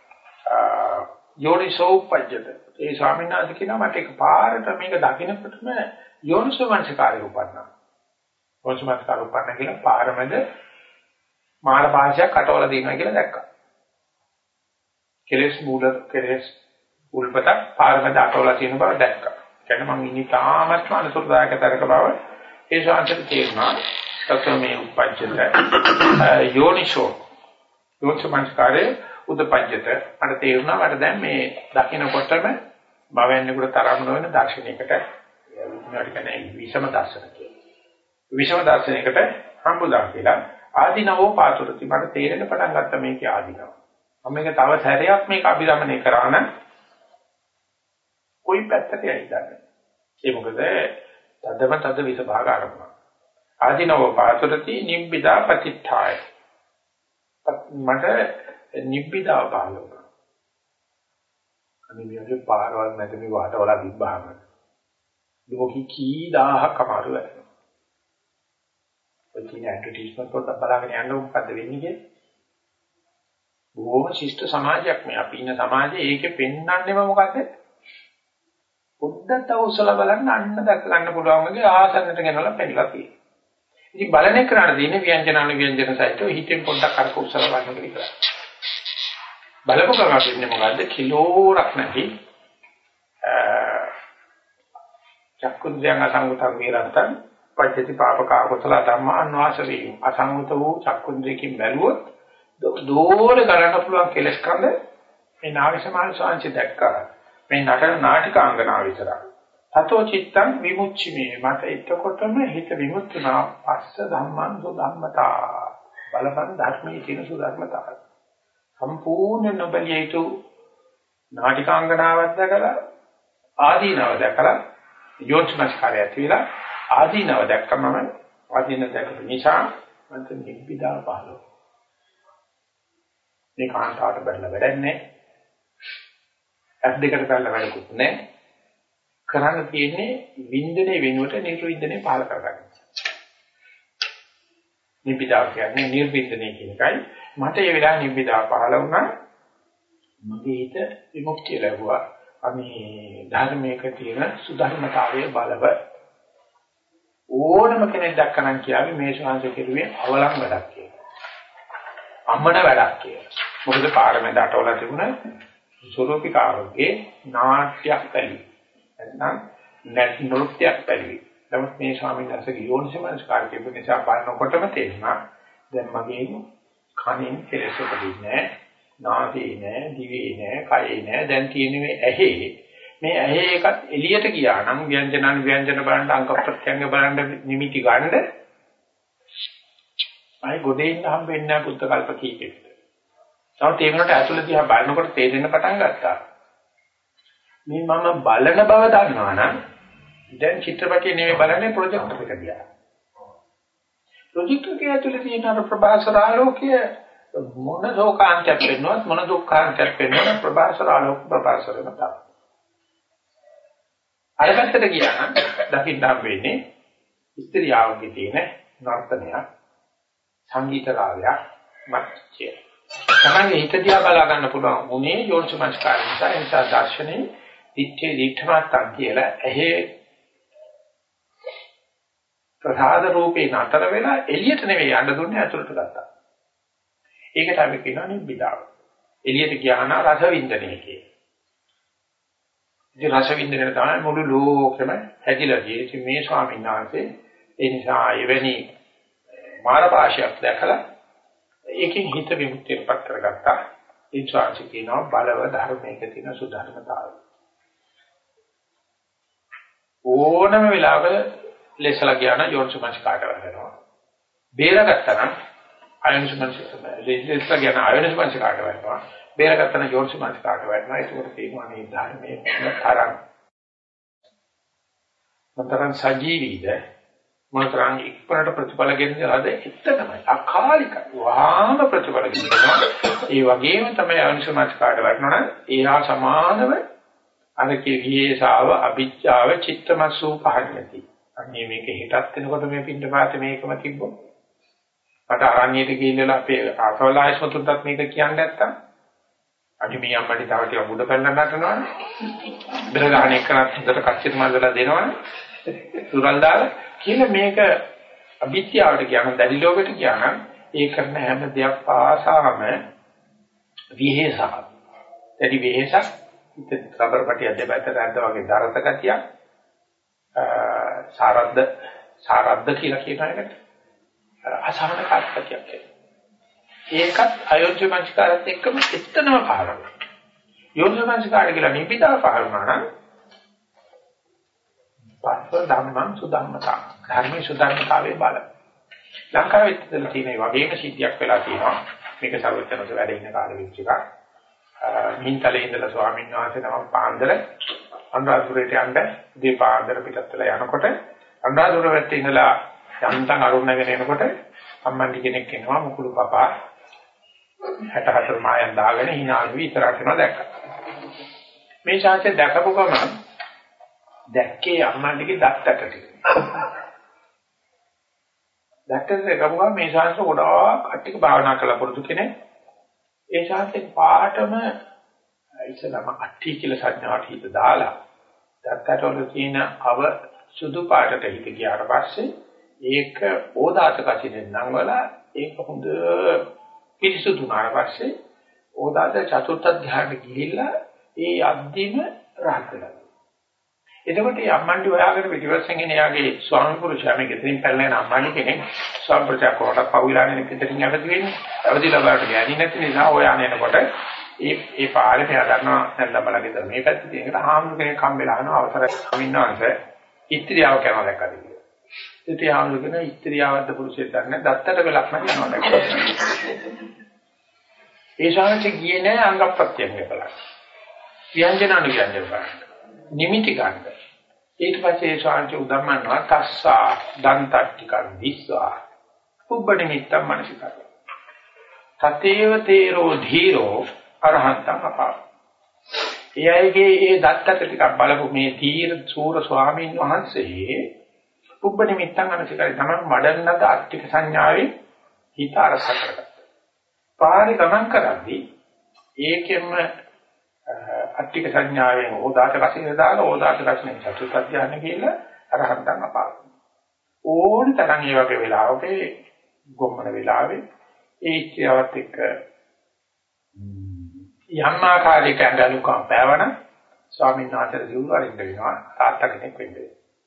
S1: යෝනිසෝපජ්ජත. ඒ ස්වාමීන් වහන්සේ කියනවා මට එකපාරට මේක දකින්නකොටම යෝනිසෝමනසිකාරය උපන්නා. යෝනිසෝමනසිකාරය උපන්නා කියලා පාරමෙද මාර භාෂයක් අටවල දිනනවා කියලා දැක්කා. කෙලස් මූල කෙලස් උල්පත පාරමෙද අටවල තියෙන බව දැක්කා. කියන්නේ මම ඉන්නේ තාමත්ම අනුසුරදායක තරක බව ඒ ශාන්තිට තේරුණා. තත්ත්ව මේ උපජ්ජත යෝනිසෝ යෝනිසෝමනසිකාරය උදපජ්ජත අර තේරුණා මට දැන් මේ දකින්නකොටම භවයන්ෙකුට තරම් නොවන දර්ශනයකට උනාට කියන්නේ විෂම දර්ශන කියලා. විෂම දර්ශනයකට හම්බුදා කියලා ආදීනවෝ පාතුරති මට තේරෙන්න පටන් ගත්තා මේකේ ආදීනව. මම මේක තව සැරයක් මේක අභිරමණය කරා නම් කොයි පැත්තට යයිද? ඒ මොකද තදම තද විෂ භාග ආරම්භ. ආදීනවෝ පාතුරති නිබ්බිදා පතිත්ථාය. මට නිබ්බිදා පහළ වුණා. අනිවාර්ය පාරවල් නැති මේ වාටවල තිබ්බාම ලෝකී කී දහහක් අමාරු වෙනවා. ඔය කියන ඇඩ්වර්ටයිස්මන්ට් පොත බලාගෙන යන්න මොකද්ද වෙන්නේ කියන්නේ? බොහොම ශිෂ්ට සමාජයක් මේ අපි ඉන්න සමාජයේ ඒකේ පෙන්වන්නේම මොකද්ද? පොඩ්ඩක් අවශ්‍යලා බලන්න අන්න දැක ගන්න පුළුවන් වගේ ආසන්නට ගෙනලා පෙන්නලා තියෙනවා. ඉතින් බලන්නේ කරණ දෙන්නේ ව්‍යංජනාන ව්‍යංජන සහිතව හිතෙන් පොඩ්ඩක් අර කුසල වන්න කියලා. බලපු ගමන් ඉන්නේ මොකද්ද? කිලෝරක් නැති චක්කුන්ද්‍රයන් අසංගතම් වේරත්තන් පච්චති පාපක කුසල ධර්ම අන්වාසවි අසංගත වූ චක්කුන්ද්‍රයකින් බැලුවොත් දෝර ගලන්න පුළුවන් කෙලස් කඳ මේ නාගසමාන සාංශය දැක්කා. මේ නටන නාටිකාංගනාව විතරයි. තතෝ චිත්තං විමුච්චිමේ මට එතකොටම හිත විමුක්තුනා පස්ස ධම්මං සුධම්මතා බලපන් ධර්මයේ තියෙන සුධර්මතාවය. සම්පූර්ණ නොබලිය යුතු නාටිකාංගනාවක් දැකලා ආදීනව දැකලා යෝනිසමස්කාරය ඇතිලා ආදීනව දැක්කම ආදීන දැකපු නිසා මන්ට නිබ්බිදා පහළ මේ කාන්තාවට බැලලා වැඩක් නැහැ. ඇස් දෙකට බැලලා වැඩකුත් නැහැ. කරන්න තියෙන්නේ වින්දනේ වෙනුවට නිර්වින්දනේ පහළ කරගන්න. නිබ්බිදා කියන්නේ නිර්වින්දනේ කියන එකයි. මට ඒ වෙලාවේ නිබ්බිදා පහළ වුණා. මගේ හිත විමුක්තිය ලැබුවා. අනේ ධර්මයක තියෙන සුධර්මතාවයේ බලව ඕනම කෙනෙක් දැක්කනම් කියාවි මේ ශාන්ති කෙරුවේ අවලං වැඩක් කියලා. අම්මන වැඩක් කියලා. මොකද පාරමෙන් දටවල තිබුණ සුරූපිකාවගේ නාට්‍යයක් පැලි. නැත්නම් නෘත්‍යයක් පැලි. නමුත් මේ ස්වාමීන් වහන්සේගේ යෝනිසමනස්කාරය තිබුණ නිසා බලනකොටම තේරුණා දැන් මගේ කනින් කෙලෙස් උපදින්නේ නැහැ. නාසයේ නෑ, දිවේ නෑ, කයේ නෑ. දැන් තියෙන්නේ මේ ඇහි. මේ ඇහි එකත් එළියට ගියා නම් ව්‍යංජනන් ව්‍යංජන බලන්න අංක ප්‍රත්‍යංග බලන්න නිමිති ගන්න ආයි ගොඩේ ඉන්න හම්බෙන්නේ නැහැ බුද්ධ කල්ප කීපෙකට. තවත් ඒ වෙනකොට ඇතුළත දිහා බලනකොට තේරෙන්න පටන් ගත්තා. මේ මම බලන බව දන්නවා නම් දැන් චිත්‍රපටය නෙවෙයි බලන්නේ ප්‍රොජෙක්ටර් එක දිහා. ප්‍රොජෙක්ටර් එකේ ඇතුළේ තියෙන අර ප්‍රභාසර ආලෝකය මොන දෝකාන්තයක් වෙනවද මොන දුක්ඛාන්තයක් වෙනවද ප්‍රභාසර ආලෝක ප්‍රභාසර මත. අර පැත්තට ගියා නම් දකින්න හම් වෙන්නේ ස්ත්‍රියාවගේ තියෙන නර්තනයක් සංගීත රාගයක් මත්ය. තමයි හිත දිහා බලා ගන්න පුළුවන් උනේ යෝනිසමස්කාරය නිසා. ඒ නිසා දර්ශනේ දිත්තේ දිත්තමත්තන් කියලා ඇහි ප්‍රසාද රූපේ නතර වෙලා එළියට නෙවෙයි යන්න දුන්නේ ඇතුළට ගත්තා. ඒකට අපි කියනවා නිබ්බිදාව. එළියට ගියා නම් රස වින්දනය කියන. ඉතින් රස වින්දනය තමයි මුළු ලෝකෙම හැදිලා තියෙන්නේ. මේ ස්වාමීන් වහන්සේ ඒ නිසා එවැනි මාරපාශයක් දැකලා ඒකෙන් හිත විමුක්තියටපත් කරගත්තා. ඒ ශාස්ත්‍ර කියනවා බලව ධර්මයක තියෙන සුධර්මතාවය. ඕනම වෙලාවක ලෙසලා කියන යෝනිසමංස කාට වෙනවා. බේරගත්තා නම් අයෝනිසමංස ලෙසලා කියන අයෝනිසමංස කාට වෙනවා. බේරගත්තා නම් යෝනිසමංස කාට වෙනවා. ඒකට තියෙනවා මේ ධර්මයේ තරම්. මතරන් සජීවීද මොනතරම් ඉක්පරට ප්‍රතිඵල ගෙනලාද එතනමයි අකාලික වහාම ප්‍රතිඵල ගෙනවා. ඒ වගේම තමයි අයෝනිසමංස කාට වෙනවා නම් ඒහා සමානව අරකේ විහෙසාව අභිජ්ජාව චිත්තමසූ පහන්නති. අන්නේ මේක හිතත් වෙනකොට මේ පින්නපාත මේකම තිබ්බොත් මට අරණියට ගිහිල්ලා අපේ ආසවලායසතුන්ටත් මේක කියන්නේ නැත්තම් අද මේ අම්මටි තව ටික මුඩ පැන්න ගන්නවනේ බෙර ගන්න එකනත් හොඳට කච්චිත මල්ලලා දෙනවනේ සුරල් දාලා කියලා මේක අභිජ්ජාවට කියන දැඩි ලෝකෙට කියන ඒ කරන හැම දෙයක් පාසාම විහෙසාව දැඩි විහෙසක් රබර් පටියක් දෙපැත්තට අද්ද වගේ දරත ගතියක් සාරද්ද සාරද්ද කියලා කියන එකට අසහන කාර්යයක් ඒකත් අයෝජ්‍යමංස්කාරත් එක්කම එතනම පහළනවා. යෝජ්‍යමංස්කාරය කියලා නිබිදා පහළනවා නම් පස්ස ධම්මං සුධම්මතා ධර්මයේ සුධර්මතාවේ බල. ලංකාවේ තියෙන වගේම සිද්ධියක් වෙලා තියෙනවා. මේක සර්වඥයන්ට වැඩ ඉන්න කාලෙ වෙච්ච එකක්. මින්තලේ ඉඳලා ස්වාමීන් වහන්සේ නම පාන්දර අනුරාධපුරයට යන්න දී පාන්දර පිටත් වෙලා යනකොට අනුරාධපුර වැත්තේ ඉඳලා යන්තම් අරුණගෙන එනකොට අම්මන්ඩි කෙනෙක් එනවා මුකුළු පපා හැට හතර මායන් දාගෙන hinaවි ඉතරට යනවා දැක්කා. මේ ශාස්ත්‍රය දැකපු ගමන් දැක්කේ අම්මන්ඩිගේ දත්තට ටික. දත්තට දැකපුවා මේ ශාස්ත්‍ර ගොඩාක් කට්ටික භාවනා කරලා පුරුදු කෙනෙක්. ඒ ශාස්ත්‍රේ පාටම ඉස්සලම අට්ටි කියලා සංඥාට හිත දාලා දත්තට වල තියෙන අව සුදු පාටට හිත ගියාට පස්සේ ඒක ඕදාත කසිනෙන් නම් වල ඒක හොඳ පිරිසුදු වුණාට පස්සේ ඕදාත චතුර්ථ ධ්‍යානෙට ගිහිල්ලා ඒ අද්දිම රහත් වෙනවා. එතකොට මේ අම්මන්ඩි හොයාගෙන පිටිපස්සෙන් එන යාගේ ස්වාමි පුරුෂයා මේ ගෙදරින් පැනලා අම්මන්ඩි කෙනෙක් ස්වාමි පුරුෂයා කොටක් පවුලාගෙන පිටින් යවද වෙන්නේ. අවදි ලබාට ගෑණි නැති නිසා හොයාගෙන එනකොට ඒ ඒ පාරේ මෙයා දන්නවා දැන් ලබලාගේ මේ පැත්තේ තියෙනකට හාමුදුර කෙනෙක් හම්බෙලා අහනවා අවසරයි ස්වාමින්වහන්ස ඉත්‍ත්‍යාව කරනවා දැක්කද කියලා. ඉතින් හාමුදුර කෙනා ඉත්‍ත්‍යාවද්ද පුරුෂයෙක් දන්නේ දත්තට වෙලක් නැනවා දැක්කා. ඒ ශාන්ති ගියේ නෑ අංග ප්‍රත්‍යංග කළා. ව්‍යංජන අනුව්‍යංජන බලන්න. නිමිති ගන්න. ඊට පස්සේ ඒ ශාන්ති උදම්මනවා තස්සා දන්තට්ටිකං විස්සා. උබ්බඩ නිත්තම් මනසිකා. සතේව තේරෝ ධීරෝ අරහන්තං අපා. එයයිගේ ඒ දත්තට ටිකක් බලපු මේ තීර සූර ස්වාමීන් වහන්සේ උබ්බ නිමිත්තන් අනසිකයි තමයි මඩන්නද අට්ටික සංඥාවේ හිත අරස කරගත්තා. පාරේ ගමන් කරද්දී ඒකෙම අට්ටික සංඥාවෙන් ඕදාත රසිනේ දාලා ඕදාත රසිනේ චතුත් අධ්‍යාන කියලා අරහන්තං අපා. ඕනි තරම් මේ වගේ වෙලාවක ගොම්මන වෙලාවේ ඒ ඉච්ඡාවත් එක්ක යම් ආකාරයක අඟලුකම් පැවන ස්වාමීන් වහන්සේ දියුණු වලින් වෙනවා තාත්තා කෙනෙක් වෙන්නේ.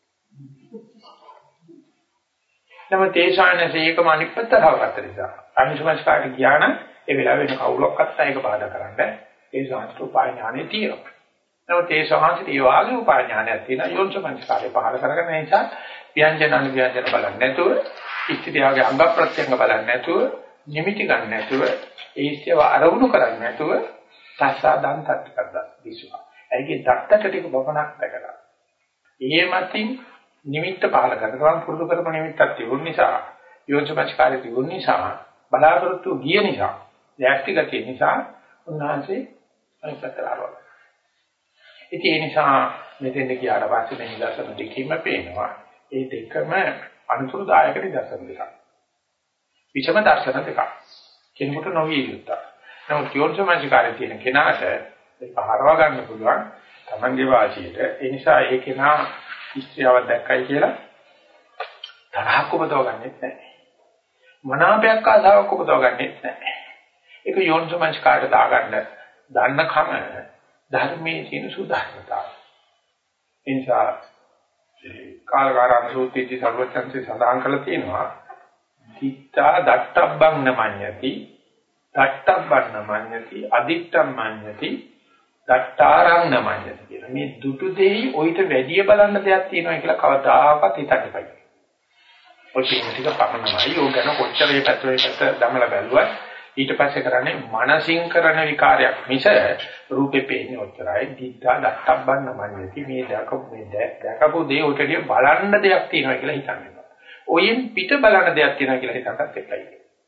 S1: නම තේසානසේ ඒකම අනිප්පතරව ගත නිසා අනිසමස්කාරට ගියා නම් ඒ වෙලාවෙ වෙන කවුරක්වත් ඒක බාධා කරන්නේ ඒ සාස්ත්‍ර උපාය ඥානෙ තියෙනවා. නම තේසාංශිත ඒ වාගේ උපාය ඥානයක් තියෙනවා යෝනිසමස්කාරය පහල කරගෙන නිසා ව්‍යංජන අනුව්‍යංජන බලන්නේ නැතුව ඉස්ත්‍රියගේ අංග ප්‍රත්‍යංග බලන්නේ නැතුව, නිමිති ගන්න නැතුව, ඒ ඉස්ත්‍රියව අරමුණු කරන්නේ නැතුව තස්සාදන් තත් කරලා විශ්වා. ඒකේ දත්තට ටික බවණක් දැකලා. ඒ මතින් නිමිත්ත පහල කරනවා පුරුදු කරපු නිමිත්තක් තිබුණ නිසා, යෝනිසමස්කාරය තිබුණ නිසා, බලාපොරොත්තු ගිය නිසා, දැක්ටි ගතිය නිසා උන්වහන්සේ අනිත්‍යතර ආරවල. ඉතින් ඒ නිසා මෙතෙන්ද කියාට පස්සේ මේ නිදර්ශන දෙකීම පේනවා. ඒ දෙකම අනුසුරුදායක නිදර්ශන දෙකක්. විෂම දර්ශන දෙකක්. කෙනෙකුට නොවිය යුතුයි. නමුත් යෝනිසමස්කාරය තියෙන කෙනාට ඒක හරව ගන්න පුළුවන් තමන්ගේ වාසියට. ඒ නිසා ඒ කෙනා ඉස්ත්‍යාවක් දැක්කයි කියලා තරහක් උපදව ගන්නෙත් නැහැ. මනාපයක් ආසාවක් උපදව ගන්නෙත් නැහැ. ඒක යෝනිසමස්කාරයට දාගන්න දන්නකම ධර්මයේ තියෙන සුදාහරතාව. ඒ නිසා කාලකාරණ සූත්‍රයේ සර්වචන්සේ සඳහන් කරලා තියෙනවා තිත්තා දත්තබ්බං නමඤ්ඤති දත්තබ්බං නමඤ්ඤති අදිත්තං මඤ්ඤති දත්තාරං නමඤ්ඤති කියලා. මේ දුටු දෙයි ඔయిత වැඩි බලන්න දෙයක් තියෙනවා කියලා කවදාකවත් හිතන්න බෑ. ඔය ටික පමණමයි යෝගන කොච්චර මේ පැත්ත මේ පැත්ත දමලා බැලුවත් ඊට පස්සේ කරන්නේ මනසින් කරන විකාරයක් මිස රූපේ පේන්නේ ඔච්චරයි. දිත්තා දත්තබ්බං නමඤ්ඤති මේ දැකපු මේ දැකපු දේ ඔතනිය බලන්න දෙයක් තියෙනවා කියලා හිතන්නේ. ඔයෙන් පිට බලන දෙයක් තියෙනවා කියලා හිතන්නත් එපයි.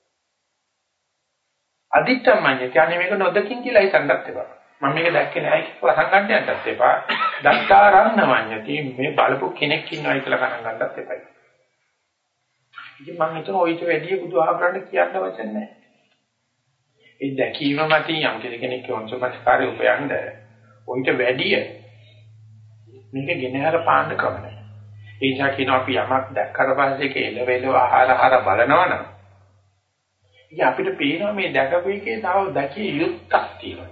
S1: අදිත්තං මඤ්ඤති අනේ මේක නොදකින් කියලා හිතන්නත් එපා. මම මේක දැක්කේ නැහැ කියලා සංකල්ප යන්නත් එපා. දත්තාරං නමඤ්ඤති මේ බලපු කෙනෙක් ඉන්නවයි කියලා ගණන් ගන්නත් එපයි. ඉතින් මම හිතන ඔయిత වැඩි බුදුහාමරණ කියන්න වචන නැහැ. ඒ දැකීම මතින් යම් කෙනෙක් යොන්සමස්කාරය උපයන්න ඔయిత වැඩි මේක ගෙනහැර පාන්න ක්‍රම නැහැ. ඒ නිසා කියන අපි යමක් දැක්කට පස්සේ ඒක එලවෙලව ආහාර ආහාර බලනවනම් ඉතින් අපිට පේනවා මේ දැකපු එකේ තව දැකිය යුක්තක් තියෙනවා.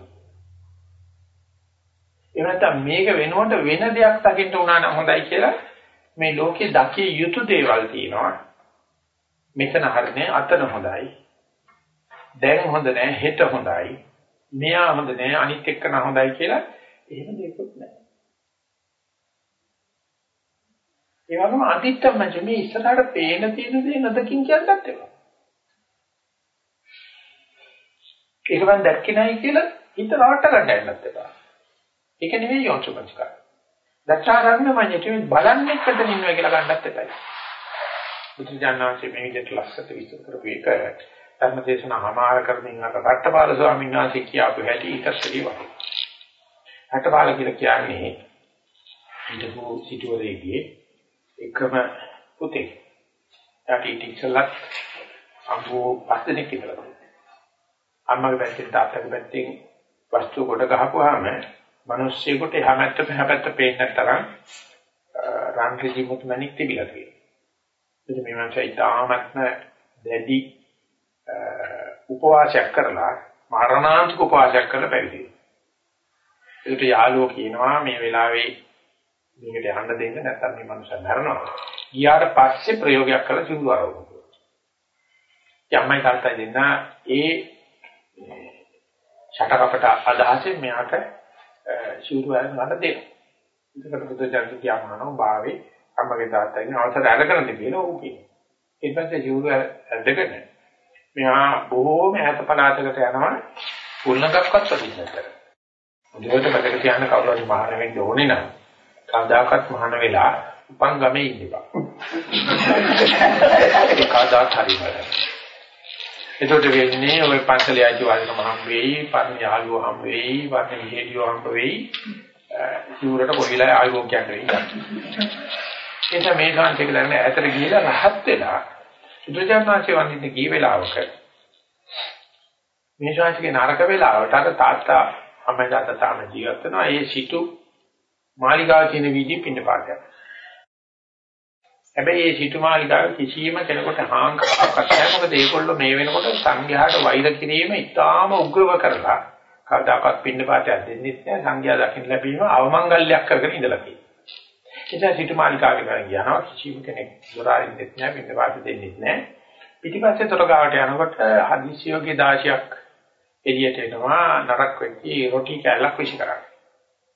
S1: ඒ නැත්නම් මේක වෙනකොට වෙන දෙයක් දකින්න උනා නම් හොඳයි කියලා මේ ලෝකේ දකිය යුතු දේවල් තියෙනවා. මෙතන හරිනේ අතන හොඳයි. දැන් හොඳ නැහැ හෙට හොඳයි. මෙයා හොඳ නැහැ අනිත් එක්කන හොඳයි කියලා එහෙම දෙයක්වත් නැහැ. ඒ වගේම අදිත්තම මේ ඉස්සරහට පේන තියෙන දේ නැදකින් කියන්නත් එපා. ඒක මම දැක්කේ නැහැ කියලා හිත රවට්ට ගන්න යන්නත් එපා. ඒක නෙවෙයි යොන්සුපංචකාර. දත්තාරන්න මඤ්ඤති බලන්නේ පිටින් ඉන්නවා කියලා ගන්නත් එපා. බුදුජානනාංශයේ මේ විදිහට ලස්සට විස්තර කරපු එක ධර්මදේශනමාර කරමින් අර රට්ටපාල ස්වාමීන් වහන්සේ කියපු හැටි ඉස්සෙල්ලි වගේ. රට්ටපාල කියලා කියන්නේ හිටපු සිටුවරේගේ එකම පුතේ. යාටි ඉතිසලක් අම්බෝ පස්දෙනෙක් ඉඳලා. අම්මගේ පැත්තෙන් තාත්තගේ පැත්තෙන් වස්තු කොට ගහපුවාම මිනිස්සුෙකුට එහා පැත්ත මෙහා පැත්ත පේන්න තරම් රාම් කිසි මුත් මණික් තිබිලා තියෙනවා. ඉතින් මේ මනුස්සයා ඉතාමත්ම දැඩි උපවාසයක් කරලා මරණාන්තික උපවාසයක් කරලා පැවිදි වෙනවා. ඒකට යාළුවෝ කියනවා මේ වෙලාවේ මේකට යන්න දෙන්න නැත්නම් මේ මනුස්සයා මරනවා. ගියාට පස්සේ ප්‍රයෝගයක් කරලා සිවුරු අරවමු. යම්මයි තාත්තයි දෙන්න ඒ ෂටකපට අදහසෙන් මෙයාට සිවුරු අරගෙන දෙනවා. ඒකට බුදුචාරින් කියනවා බාවේ අම්මගේ තාත්තගෙන් අවසර අරගෙනද කියලා ඌ කියනවා. ඊට පස්සේ සිවුරු අරගෙන මෙයා බොහෝම ඈත පළාතකට යනවා උල්ලංඝක්වත් ප්‍රතික්ෂේප කරනවා. උදේට බඩට කියන්න කවුරුහරි මහාන වෙන්න ඕනේ නම් කවදාකවත් මහාන වෙලා උපන් ගමේ ඉන්න බෑ. ඒක කවදාත් හරියන්නේ. ඒකට වෙන්නේ ඔය පන්සලේ ආйти වදිනම හම් වෙයි, පරණ යාළුවෝ හම් වෙයි, වර්ණ විහෙලියෝ හම් වෙයි. සිවුරට කොහිලා ආයුබෝවන් කියන්නේ. ඒක මේ ශාන්තික දැනන ඇතර ගිහිලා රහත් වෙලා බුදුජානනාංශය වන්දින්න ගිය වෙලාවක මේ ශාන්තිකේ නරක වෙලාවට අර තාත්තා අම්මා තාත්තා තාම ජීවත් වෙනවා. ඒ සිටු මාලිගාව කියන විදිහ පින්න පාඩයක්. හැබැයි මේ සිටු මාලිගාව කිසියම් කෙනෙකුට හාං කරන්නවත් නැහැ. මොකද ඒගොල්ලෝ මේ වෙනකොට සංඝයාට වෛර කිරීම ඉතාම උග්‍රව කරලා කවදාකවත් පින්න පාඩයක් දෙන්නේ නැහැ. සංඝයා දකින්න ලැබීම අවමංගල්‍යයක් කරගෙන ඉඳලා තියෙනවා. ඉතින් සිටු මාලිකාවේ කරන් ගියාම කිසිම කෙනෙක් දොරාරින් දෙන්නේ නැහැ, පින්න පාඩ දෙන්නේ නැහැ. පිටිපස්සේ තොර ගාවට යනකොට හදිසියෝගේ දාශයක් එළියට එනවා නරක වෙච්චි රොටි කෑල්ලක් විශ් කරා.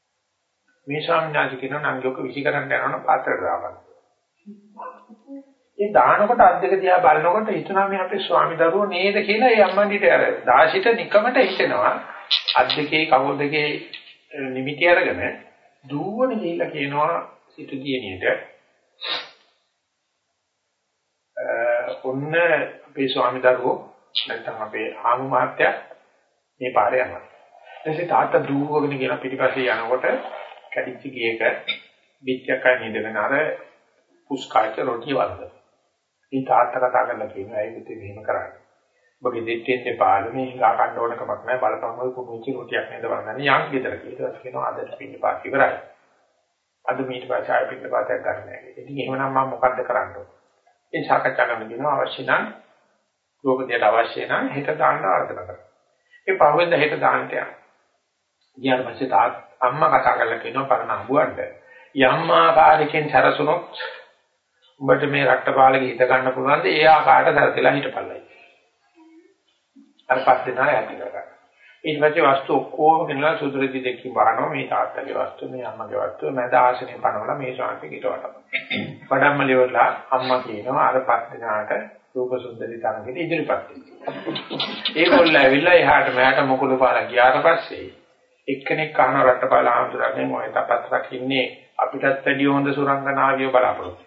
S1: මේ ස්වාමීන් වහන්සේ කියනවා නම් යෝක විශ් කරන්න යනවනම් පාත්‍රයට දාපන්. ඒ දානකොට අත් දෙක දිහා බලනකොට හිතනවා මේ අපේ ස්වාමි දරුවෝ නේද කියලා ඒ අම්මන්ඩිට අර දාශිට නිකමට හිතෙනවා. අත් දෙකේ කවුල් දෙකේ නිමිති අරගෙන දුවන ගිහිල්ලා කියනවා සිටු දියණියට ඔන්න අපේ ස්වාමි දරුවෝ නැත්නම් අපේ ආමු මාත්‍යා මේ පාරේ යනවා. ඊටසේ තාත්තා දුවගෙන ගිහලා පිටිපස්සේ යනකොට කැඩිච්ච ගියක පිටියක් අයින් ඉඳගෙන අර පුස්කාට රොටි වන්දන. මේ තාත්තා කතා කරලා කියනවා ඒ විදිහට මෙහෙම කරන්නේ. ඔබගේ දෙත්තේ පාළුනේ ගා ගන්න ඕන කමක් නැහැ බලපං ඔය කුමුචි රොටියක් නේද වන්දන්නේ යන් ගෙදර කියලා. ඒක කියනවා අද පින්න පාක් ඉවරයි. අද මීට පස්සේ ආයෙ පින්න පාතයක් ගන්න නැහැ. ඉතින් එහෙමනම් මම මොකද්ද කරන්න ඕන? ඒ සාකච්ඡා කරන්න දෙනවා අවශ්‍ය නම් රෝගිතයට අවශ්‍ය නම් හිත දාන්න ආර්දනා කරනවා. ඒ පහුවෙන්ද හිත දාන්නට යනවා. ඊට පස්සේ තාත් අම්මා කතා කරලා කියනවා පරණ අඹුවන්ට යම් ආකාරයකින් සරසුනොත් උඹට මේ රට්ටපාලගේ හිත ගන්න පුළුවන්ද ඒ ආකාරයට සරසලා හිටපල්ලයි. අර පස්සේ නාය ඇති කරගන්න. ඊට පස්සේ වස්තු ඔක්කොම ගෙනලා සුදුරදි දෙකකින් බලනවා මේ තාත්තගේ වස්තු මේ අම්මගේ වස්තු මැද ආසනේ පනවලා මේ ශාන්ති කිටවට. වඩම්මලි වල අම්මා කියනවා අර පස්සේ නාට රූප සුන්දරී තරගෙට ඉදිරිපත් වෙනවා. ඒගොල්ලෝ ඇවිල්ලා එහාට මෙහාට මොකද පාලා ගියාට පස්සේ එක්කෙනෙක් කන රට්ටපාල ආන්තරයෙන් ඔය තපත් රකින්නේ අපිටත් වැඩි හොඳ සුරංගනාවිය බලාපොරොත්තු.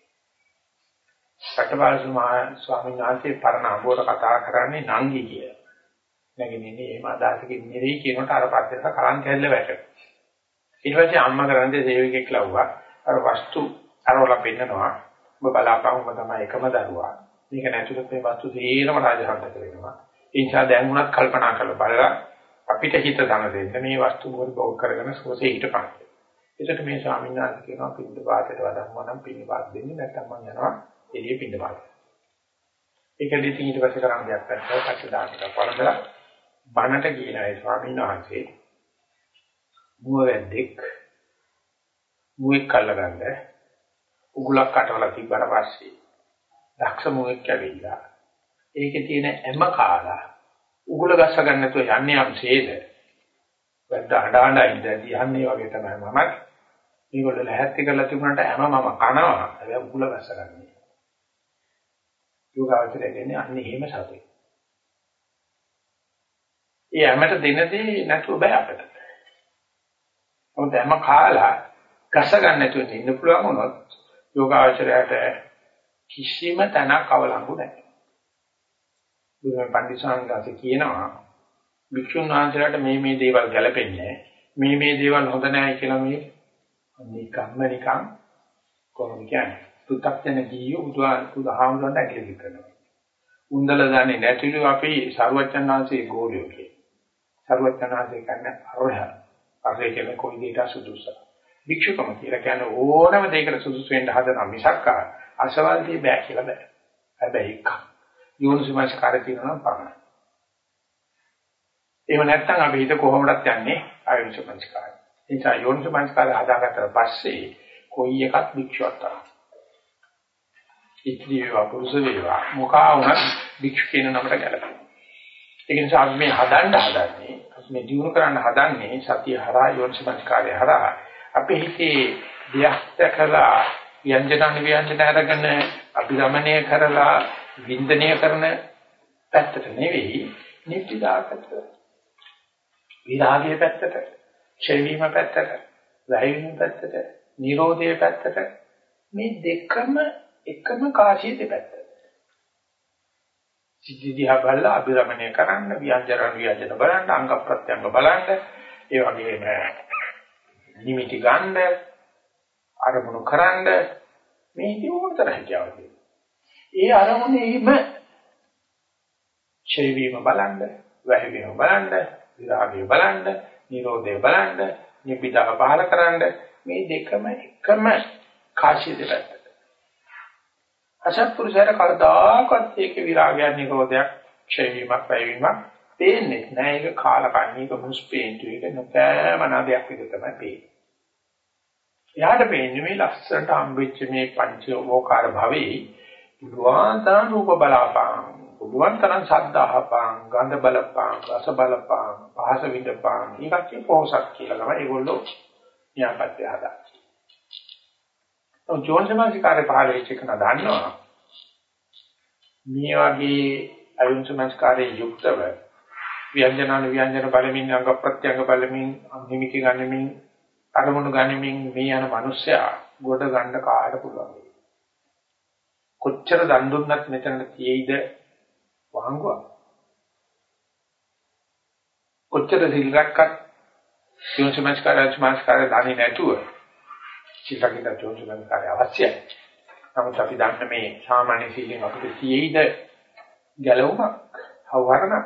S1: රට්ටපාල ස්වාමීන් වහන්සේ පරණ අඹෝර කතා කරන්නේ නංගි කිය. නැගින්නේ එහෙම අදහසකින් නෙවෙයි කියනකොට අර පස්සෙන්ට කලං කැල්ල වැටෙනවා. ඊට පස්සේ අම්මා කරන්නේ සේවකෙක් ලව්වා අර වස්තු අරවල පෙන්නනවා. ඔබ බලාපන් ඔබ තමයි එකම දරුවා. මේක නැතුවත් මේ වස්තු තේරම රාජහන්තක වෙනවා. ඒ නිසා දැන් උනත් කල්පනා කරලා බලලා අපිට හිත දන දෙන්න මේ වස්තු මොකද බෞද්ධ කරගෙන සෝසේ හිටපන්. ඒකට මේ ස්වාමීන් වහන්සේ කියනවා පින්ද පාතේට වදන්නවා නම් පින්න පාත දෙන්නේ නැත්නම් මම යනවා එළිය පින්න පාත. ඒක දෙතින් ඊට පස්සේ කරන්න දෙයක් නැහැ. පස්සේ දාන්නට වරදලා බණට කියන ඒ ස්වාමීන් වහන්සේ මුවෙද්දෙක් මුවෙක් කල්ලගන්න උගුලක් කටවලා තිබ්බට පස්සේ දක්ෂ මුවෙක් ඇවිල්ලා ඒකේ තියෙන හැම කාලා උගුල ගස්ස ගන්න නැතුව යන්නේ යම්සේද වැද්ද අඬ අඬ ඉඳදී යන්නේ වගේ තමයි මම මේගොල්ලෝ ලැහැත්ති කරලා තිබුණාට හැම මම කනවා හැබැයි උගුල ගස්ස ගන්නෑ යෝගාවචරය කියන්නේ අන්නේ එහෙම සතුයි ඒ හැමත දෙනදී නැතුව බෑ අපිට මොකද හැම කාලා ගස්ස ගන්න නැතුව ඉන්න පුළුවන් වුණොත් යෝගාවචරයට කිසිම තැනක් අවලංගු නැහැ බුදුන් පඬිස්සංගාසේ කියනවා වික්ෂුන් වහන්සේලාට මේ මේ දේවල් ගැලපෙන්නේ මේ මේ දේවල් හොඳ නැහැ කියලා මේ නිකම්ම නිකම් කොහොමද කියන්නේ පු탁ජන ජීව උදාහරණ උදාහරණයක් ඇගලි කරනවා උන්දල දන්නේ නැතිලු අපි සර්වචන් වහන්සේ ගෝලියෝ කිය. සර්වචන් වහන්සේ කියන්නේ අරහ අරහ කියන්නේ කොයි දෙයකට සුදුසු වික්ෂුකම කියලා කියන්නේ ඕනම දෙයකට සුදුසු වෙන්න හදන මිසක් අසවල්දී බෑ කියලා බෑ හැබැයි එක යෝනිසමස්කාරය කියනවා නම් පමණයි. එහෙම නැත්නම් අපි හිත කොහොමදත් යන්නේ ආයෝනිසමස්කාරය. ඒ නිසා යෝනිසමස්කාරය හදාගත්තට පස්සේ කොයි එකක් වික්ෂුවක් තමයි. ඉත්‍රි වේවා පුරුෂ වේවා මොකා වුණත් වික්ෂු කියන නමට ගැලපෙනවා. ඒ නිසා අපි මේ හදන්න හදන්නේ අපි මේ දියුණු කරන්න හදන්නේ සතිය හරහා යෝනිසමස්කාරය හරහා අපේ හිතේ දෙයක්තකලා ව්‍යංජන ව්‍යංජන අරගෙන අභිරමණය කරලා වින්දනය කරන පැත්තට නෙවෙයි නිත්‍යදාකට විරාගයේ පැත්තට ඡේවීම පැත්තට වැයවීම පැත්තට නිරෝධයේ පැත්තට මේ දෙකම එකම කාසිය දෙපැත්ත සිද්ධිදියා බලලා අභිරමණය කරන්න ව්‍යංජන ව්‍යංජන බලන්න අංග ප්‍රත්‍යංග බලන්න ඒ වගේම නිමිති ගන්න අරමුණු කරන්න මේ දියුණුතර හිතාවද ඒ අරමුණේම ඡේවීම බලන්න, වැහිවීම බලන්න, විරාගය බලන්න, නිරෝධය බලන්න, නිබ්බිදාව පහල කරන්න මේ දෙකම එකම කාශිය දෙපැත්තට. අසත්පුරුෂයර කවදාකවත් ඒක විරාගයක් නිරෝධයක් ඡේවීමක් වැහිවීමක් පේන්නේ නැහැ. ඒක කාලකන්නික මුස්පේන්තු එක නොකෑමනාදයක් විදිහට තමයි පේන්නේ. යාට පේන්නේ මේ ලස්සනට හම්බෙච්ච මේ පංච ඕකාර භවයේ බුදුන්තරන් රූප බලපාන බුදුන්තරන් ශබ්ද අහපාන ගන්ධ බලපාන රස බලපාන පහස විඳපාන ඊකට පොහසත් කියලා තමයි ඒගොල්ලෝ න්‍යායපත්‍ය හදා. ඔය ජෝන්සමාසිකාරේ පහළ වෙච්ච එක නදන්නවා මේ වගේ අයුන්සමස්කාරයේ යුක්තව ව්‍යංජනාන ව්‍යංජන බලමින් අංග ප්‍රත්‍යංග බලමින් නිමිති ගන්නමින් අරමුණු ගන්නමින් මේ යන මිනිස්සයා ගොඩ ගන්න කාට පුළුවන්. කොච්චර දන් දුන්නත් මෙතන තියෙයිද වහංගුවක්. කොච්චර සිල් රැක්කත් යෝනිසමස්කාරය සමස්කාරය දන්නේ නැතුව සිතකිට යෝනිසමස්කාරය අවශ්‍යයි. නමුත් අපි දන්න මේ සාමාන්‍ය සීලෙන් අපිට තියෙයිද ගැලවුමක් හවරණ.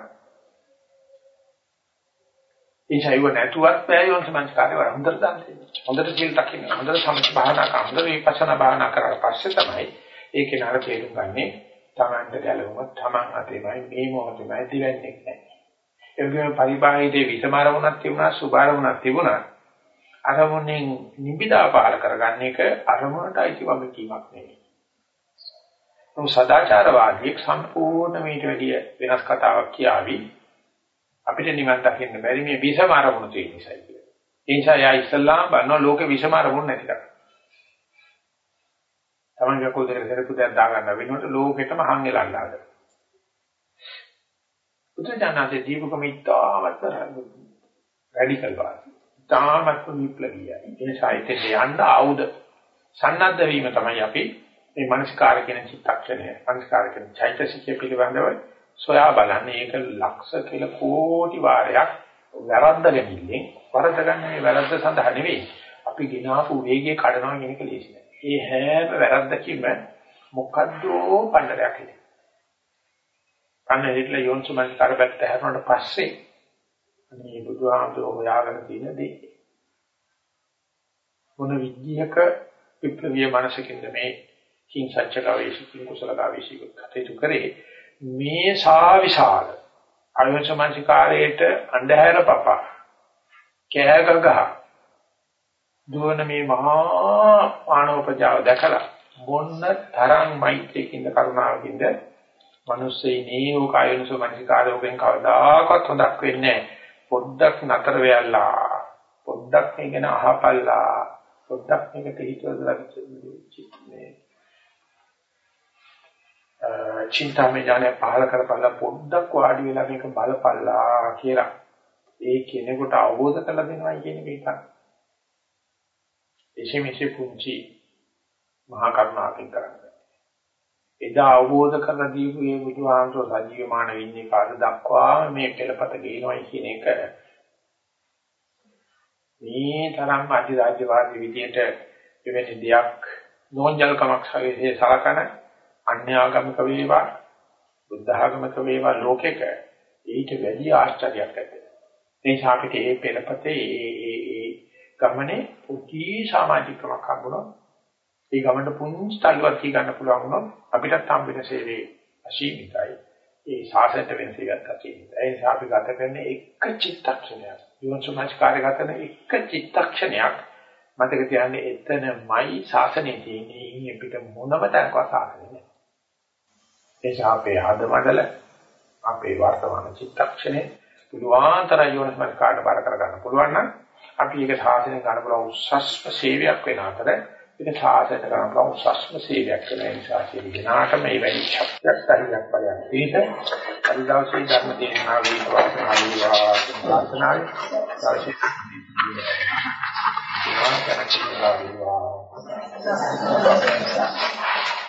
S1: ඒසයිව නැතුවත් බෑ යෝනිසමස්කාරය වර හොඳට දන්නේ. හොඳට සිල් රකින්න හොඳට සමථ භාවනා කරන හොඳට විපස්සනා භාවනා කරලා පස්සේ තමයි ඒකේ නර තේරුම් ගන්නේ තමන්ට ගැලවුම තමන් අතේමයි මේ මොහොතේමයි දිවෙන්නේ නැහැ. ඒ වගේම පරිබාහිරේ විසමාරමුණක් තිබුණා සුභාරමුණක් තිබුණා අරමුණෙන් නිබිදා පාල කරගන්න එක අරමුණට අයිති වගකීමක් නෙවෙයි. මොකද සදාචාරවාදී සම්පූර්ණ මේට වැඩිය වෙනස් කතාවක් කියාවි අපිට නිවන් දකින්න බැරි මේ විසමාරමුණ තියෙන නිසා කියලා. ඒ නිසා යා ඉස්ලාම් බannෝ ලෝකේ විසමාරමුණ නැති කරා. තමන්ගේ කෝදරේ කරපුදයක් දාගන්න වෙනකොට ලෝකෙටම හංගෙලා අල්ලාගෙන. බුදුජානකේ දීපකම ඉතාමත් රැඩිකල් වාදී. ඉතාමත් විප්ලවීයයි. ඒ නිසා ඒක යන්න ආයුධ සන්නද්ධ වීම තමයි අපි මේ මනස්කාර කියන චිත්තක්ෂණය, මනස්කාර කියන චෛතසිකය පිළිබඳව සොයා බලන්නේ. ඒක ලක්ෂ කියලා කෝටි වාරයක් වැරද්දගෙන ඉන්නේ. වරදගන්නේ වැරද්ද සඳහා නෙවෙයි. අපි ගినాපු වේගය කඩනවා කියන එක ලේසි නෑ. ඒ හැම වැරද්දකින්ම මොකද්ද පණ්ඩරයක් ඉන්නේ. අන්න ඒట్లా යෝන්සුමස්කාර පැත්ත හැරුණාට පස්සේ මේ බුදුහාමුදුරුවෝ හොයාගෙන තියෙන දේ මොන විද්‍යාවක විප්ලවීය මනසකින්ද මේ කිං සත්‍ය ගවේෂකින් කුසල ගවේෂික කටයුතු කරේ මේ සාවිශාල අයෝන්සුමස්කාරයේට අන්ධහැර පපා කෑගගහ දුවන මේ මහා මානව ප්‍රජාව දැකලා මොන්න තරම් මෛත්‍රියකින්ද කරුණාවකින්ද මිනිස්සෙයිනේ ඕක අයෝන්සුමස්කාරයෙන් කවදාකවත් හොදක් වෙන්නේ නැහැ. පොඩ්ඩක් නතර වෙයලා පොඩ්ඩක් මේක න අහපල්ලා පොඩ්ඩක් මේක හිතවලා මේ චින්තාමය ඥානය පහල කරපල්ලා පොඩ්ඩක් වාඩි වෙලා මේක බලපල්ලා කියලා ඒ කෙනෙකුට අවබෝධ කරලා දෙනවා කියන එක ඉතින් එසෙමිසෙ පුංචි මහා කරුණාවෙන් කරන්නේ. එදා අවබෝධ කරලා දීපු මේ බුදුහාමසෝ සජීවමාන වෙන්නේ කාද දක්වා මේ පෙළපත ගේනවයි කියන එක මේ තරම් අධිරාජ්‍යවාදී විදියට එවැනි දෙයක් නෝන්ජල්කමක් සැලකේ සලකන අන්‍යාගමික වේවා බුද්ධ ආගමික වේවා ලෝකෙක ඊට වැඩි ආශ්චර්යයක් ඇති. මේ ශාපිතේ මේ පෙළපතේ ඒ ඒ ගමනේ පුටි සමාජිකමක් හම්බුණා. ඒ ගමනට පුංචි තල්ලුවක් කී ගන්න පුළුවන් වුණොත් අපිටත් හම්බෙන සේවයේ අසීමිතයි. ඒ ශාසනයට වෙන සේවයක් අසීමිතයි. ඒ නිසා අපි ගත කරන්නේ එක චිත්තක්ෂණයක්. යෝනිසමස්කාරය ගත කරන එක චිත්තක්ෂණයක් මතක තියාගන්න එතනමයි ශාසනයේ තියෙන්නේ. ඉන්නේ පිට මොනම තැනකවත් ශාසනය නෑ. ඒ නිසා අපේ හදමඩල අපේ වර්තමාන චිත්තක්ෂණේ පුදුආන්තර යෝනිසමස්කාරට බාර කර ගන්න පුළුවන් නම් අපි ඒක ශාසනය ගන්න පුළුවන් උස්සස්ම සේවයක් වෙන අතර ඒක සාසයට කරන උසස්ම සේවයක් කරන නිසා සියලුනාට මේ වැනි ශක්තියක් සහිතක් බලයන් පිට අද දවසේ ධර්ම දේශනාවේ වාසනාවේවා ප්‍රාර්ථනායි සාසිත දේශනාව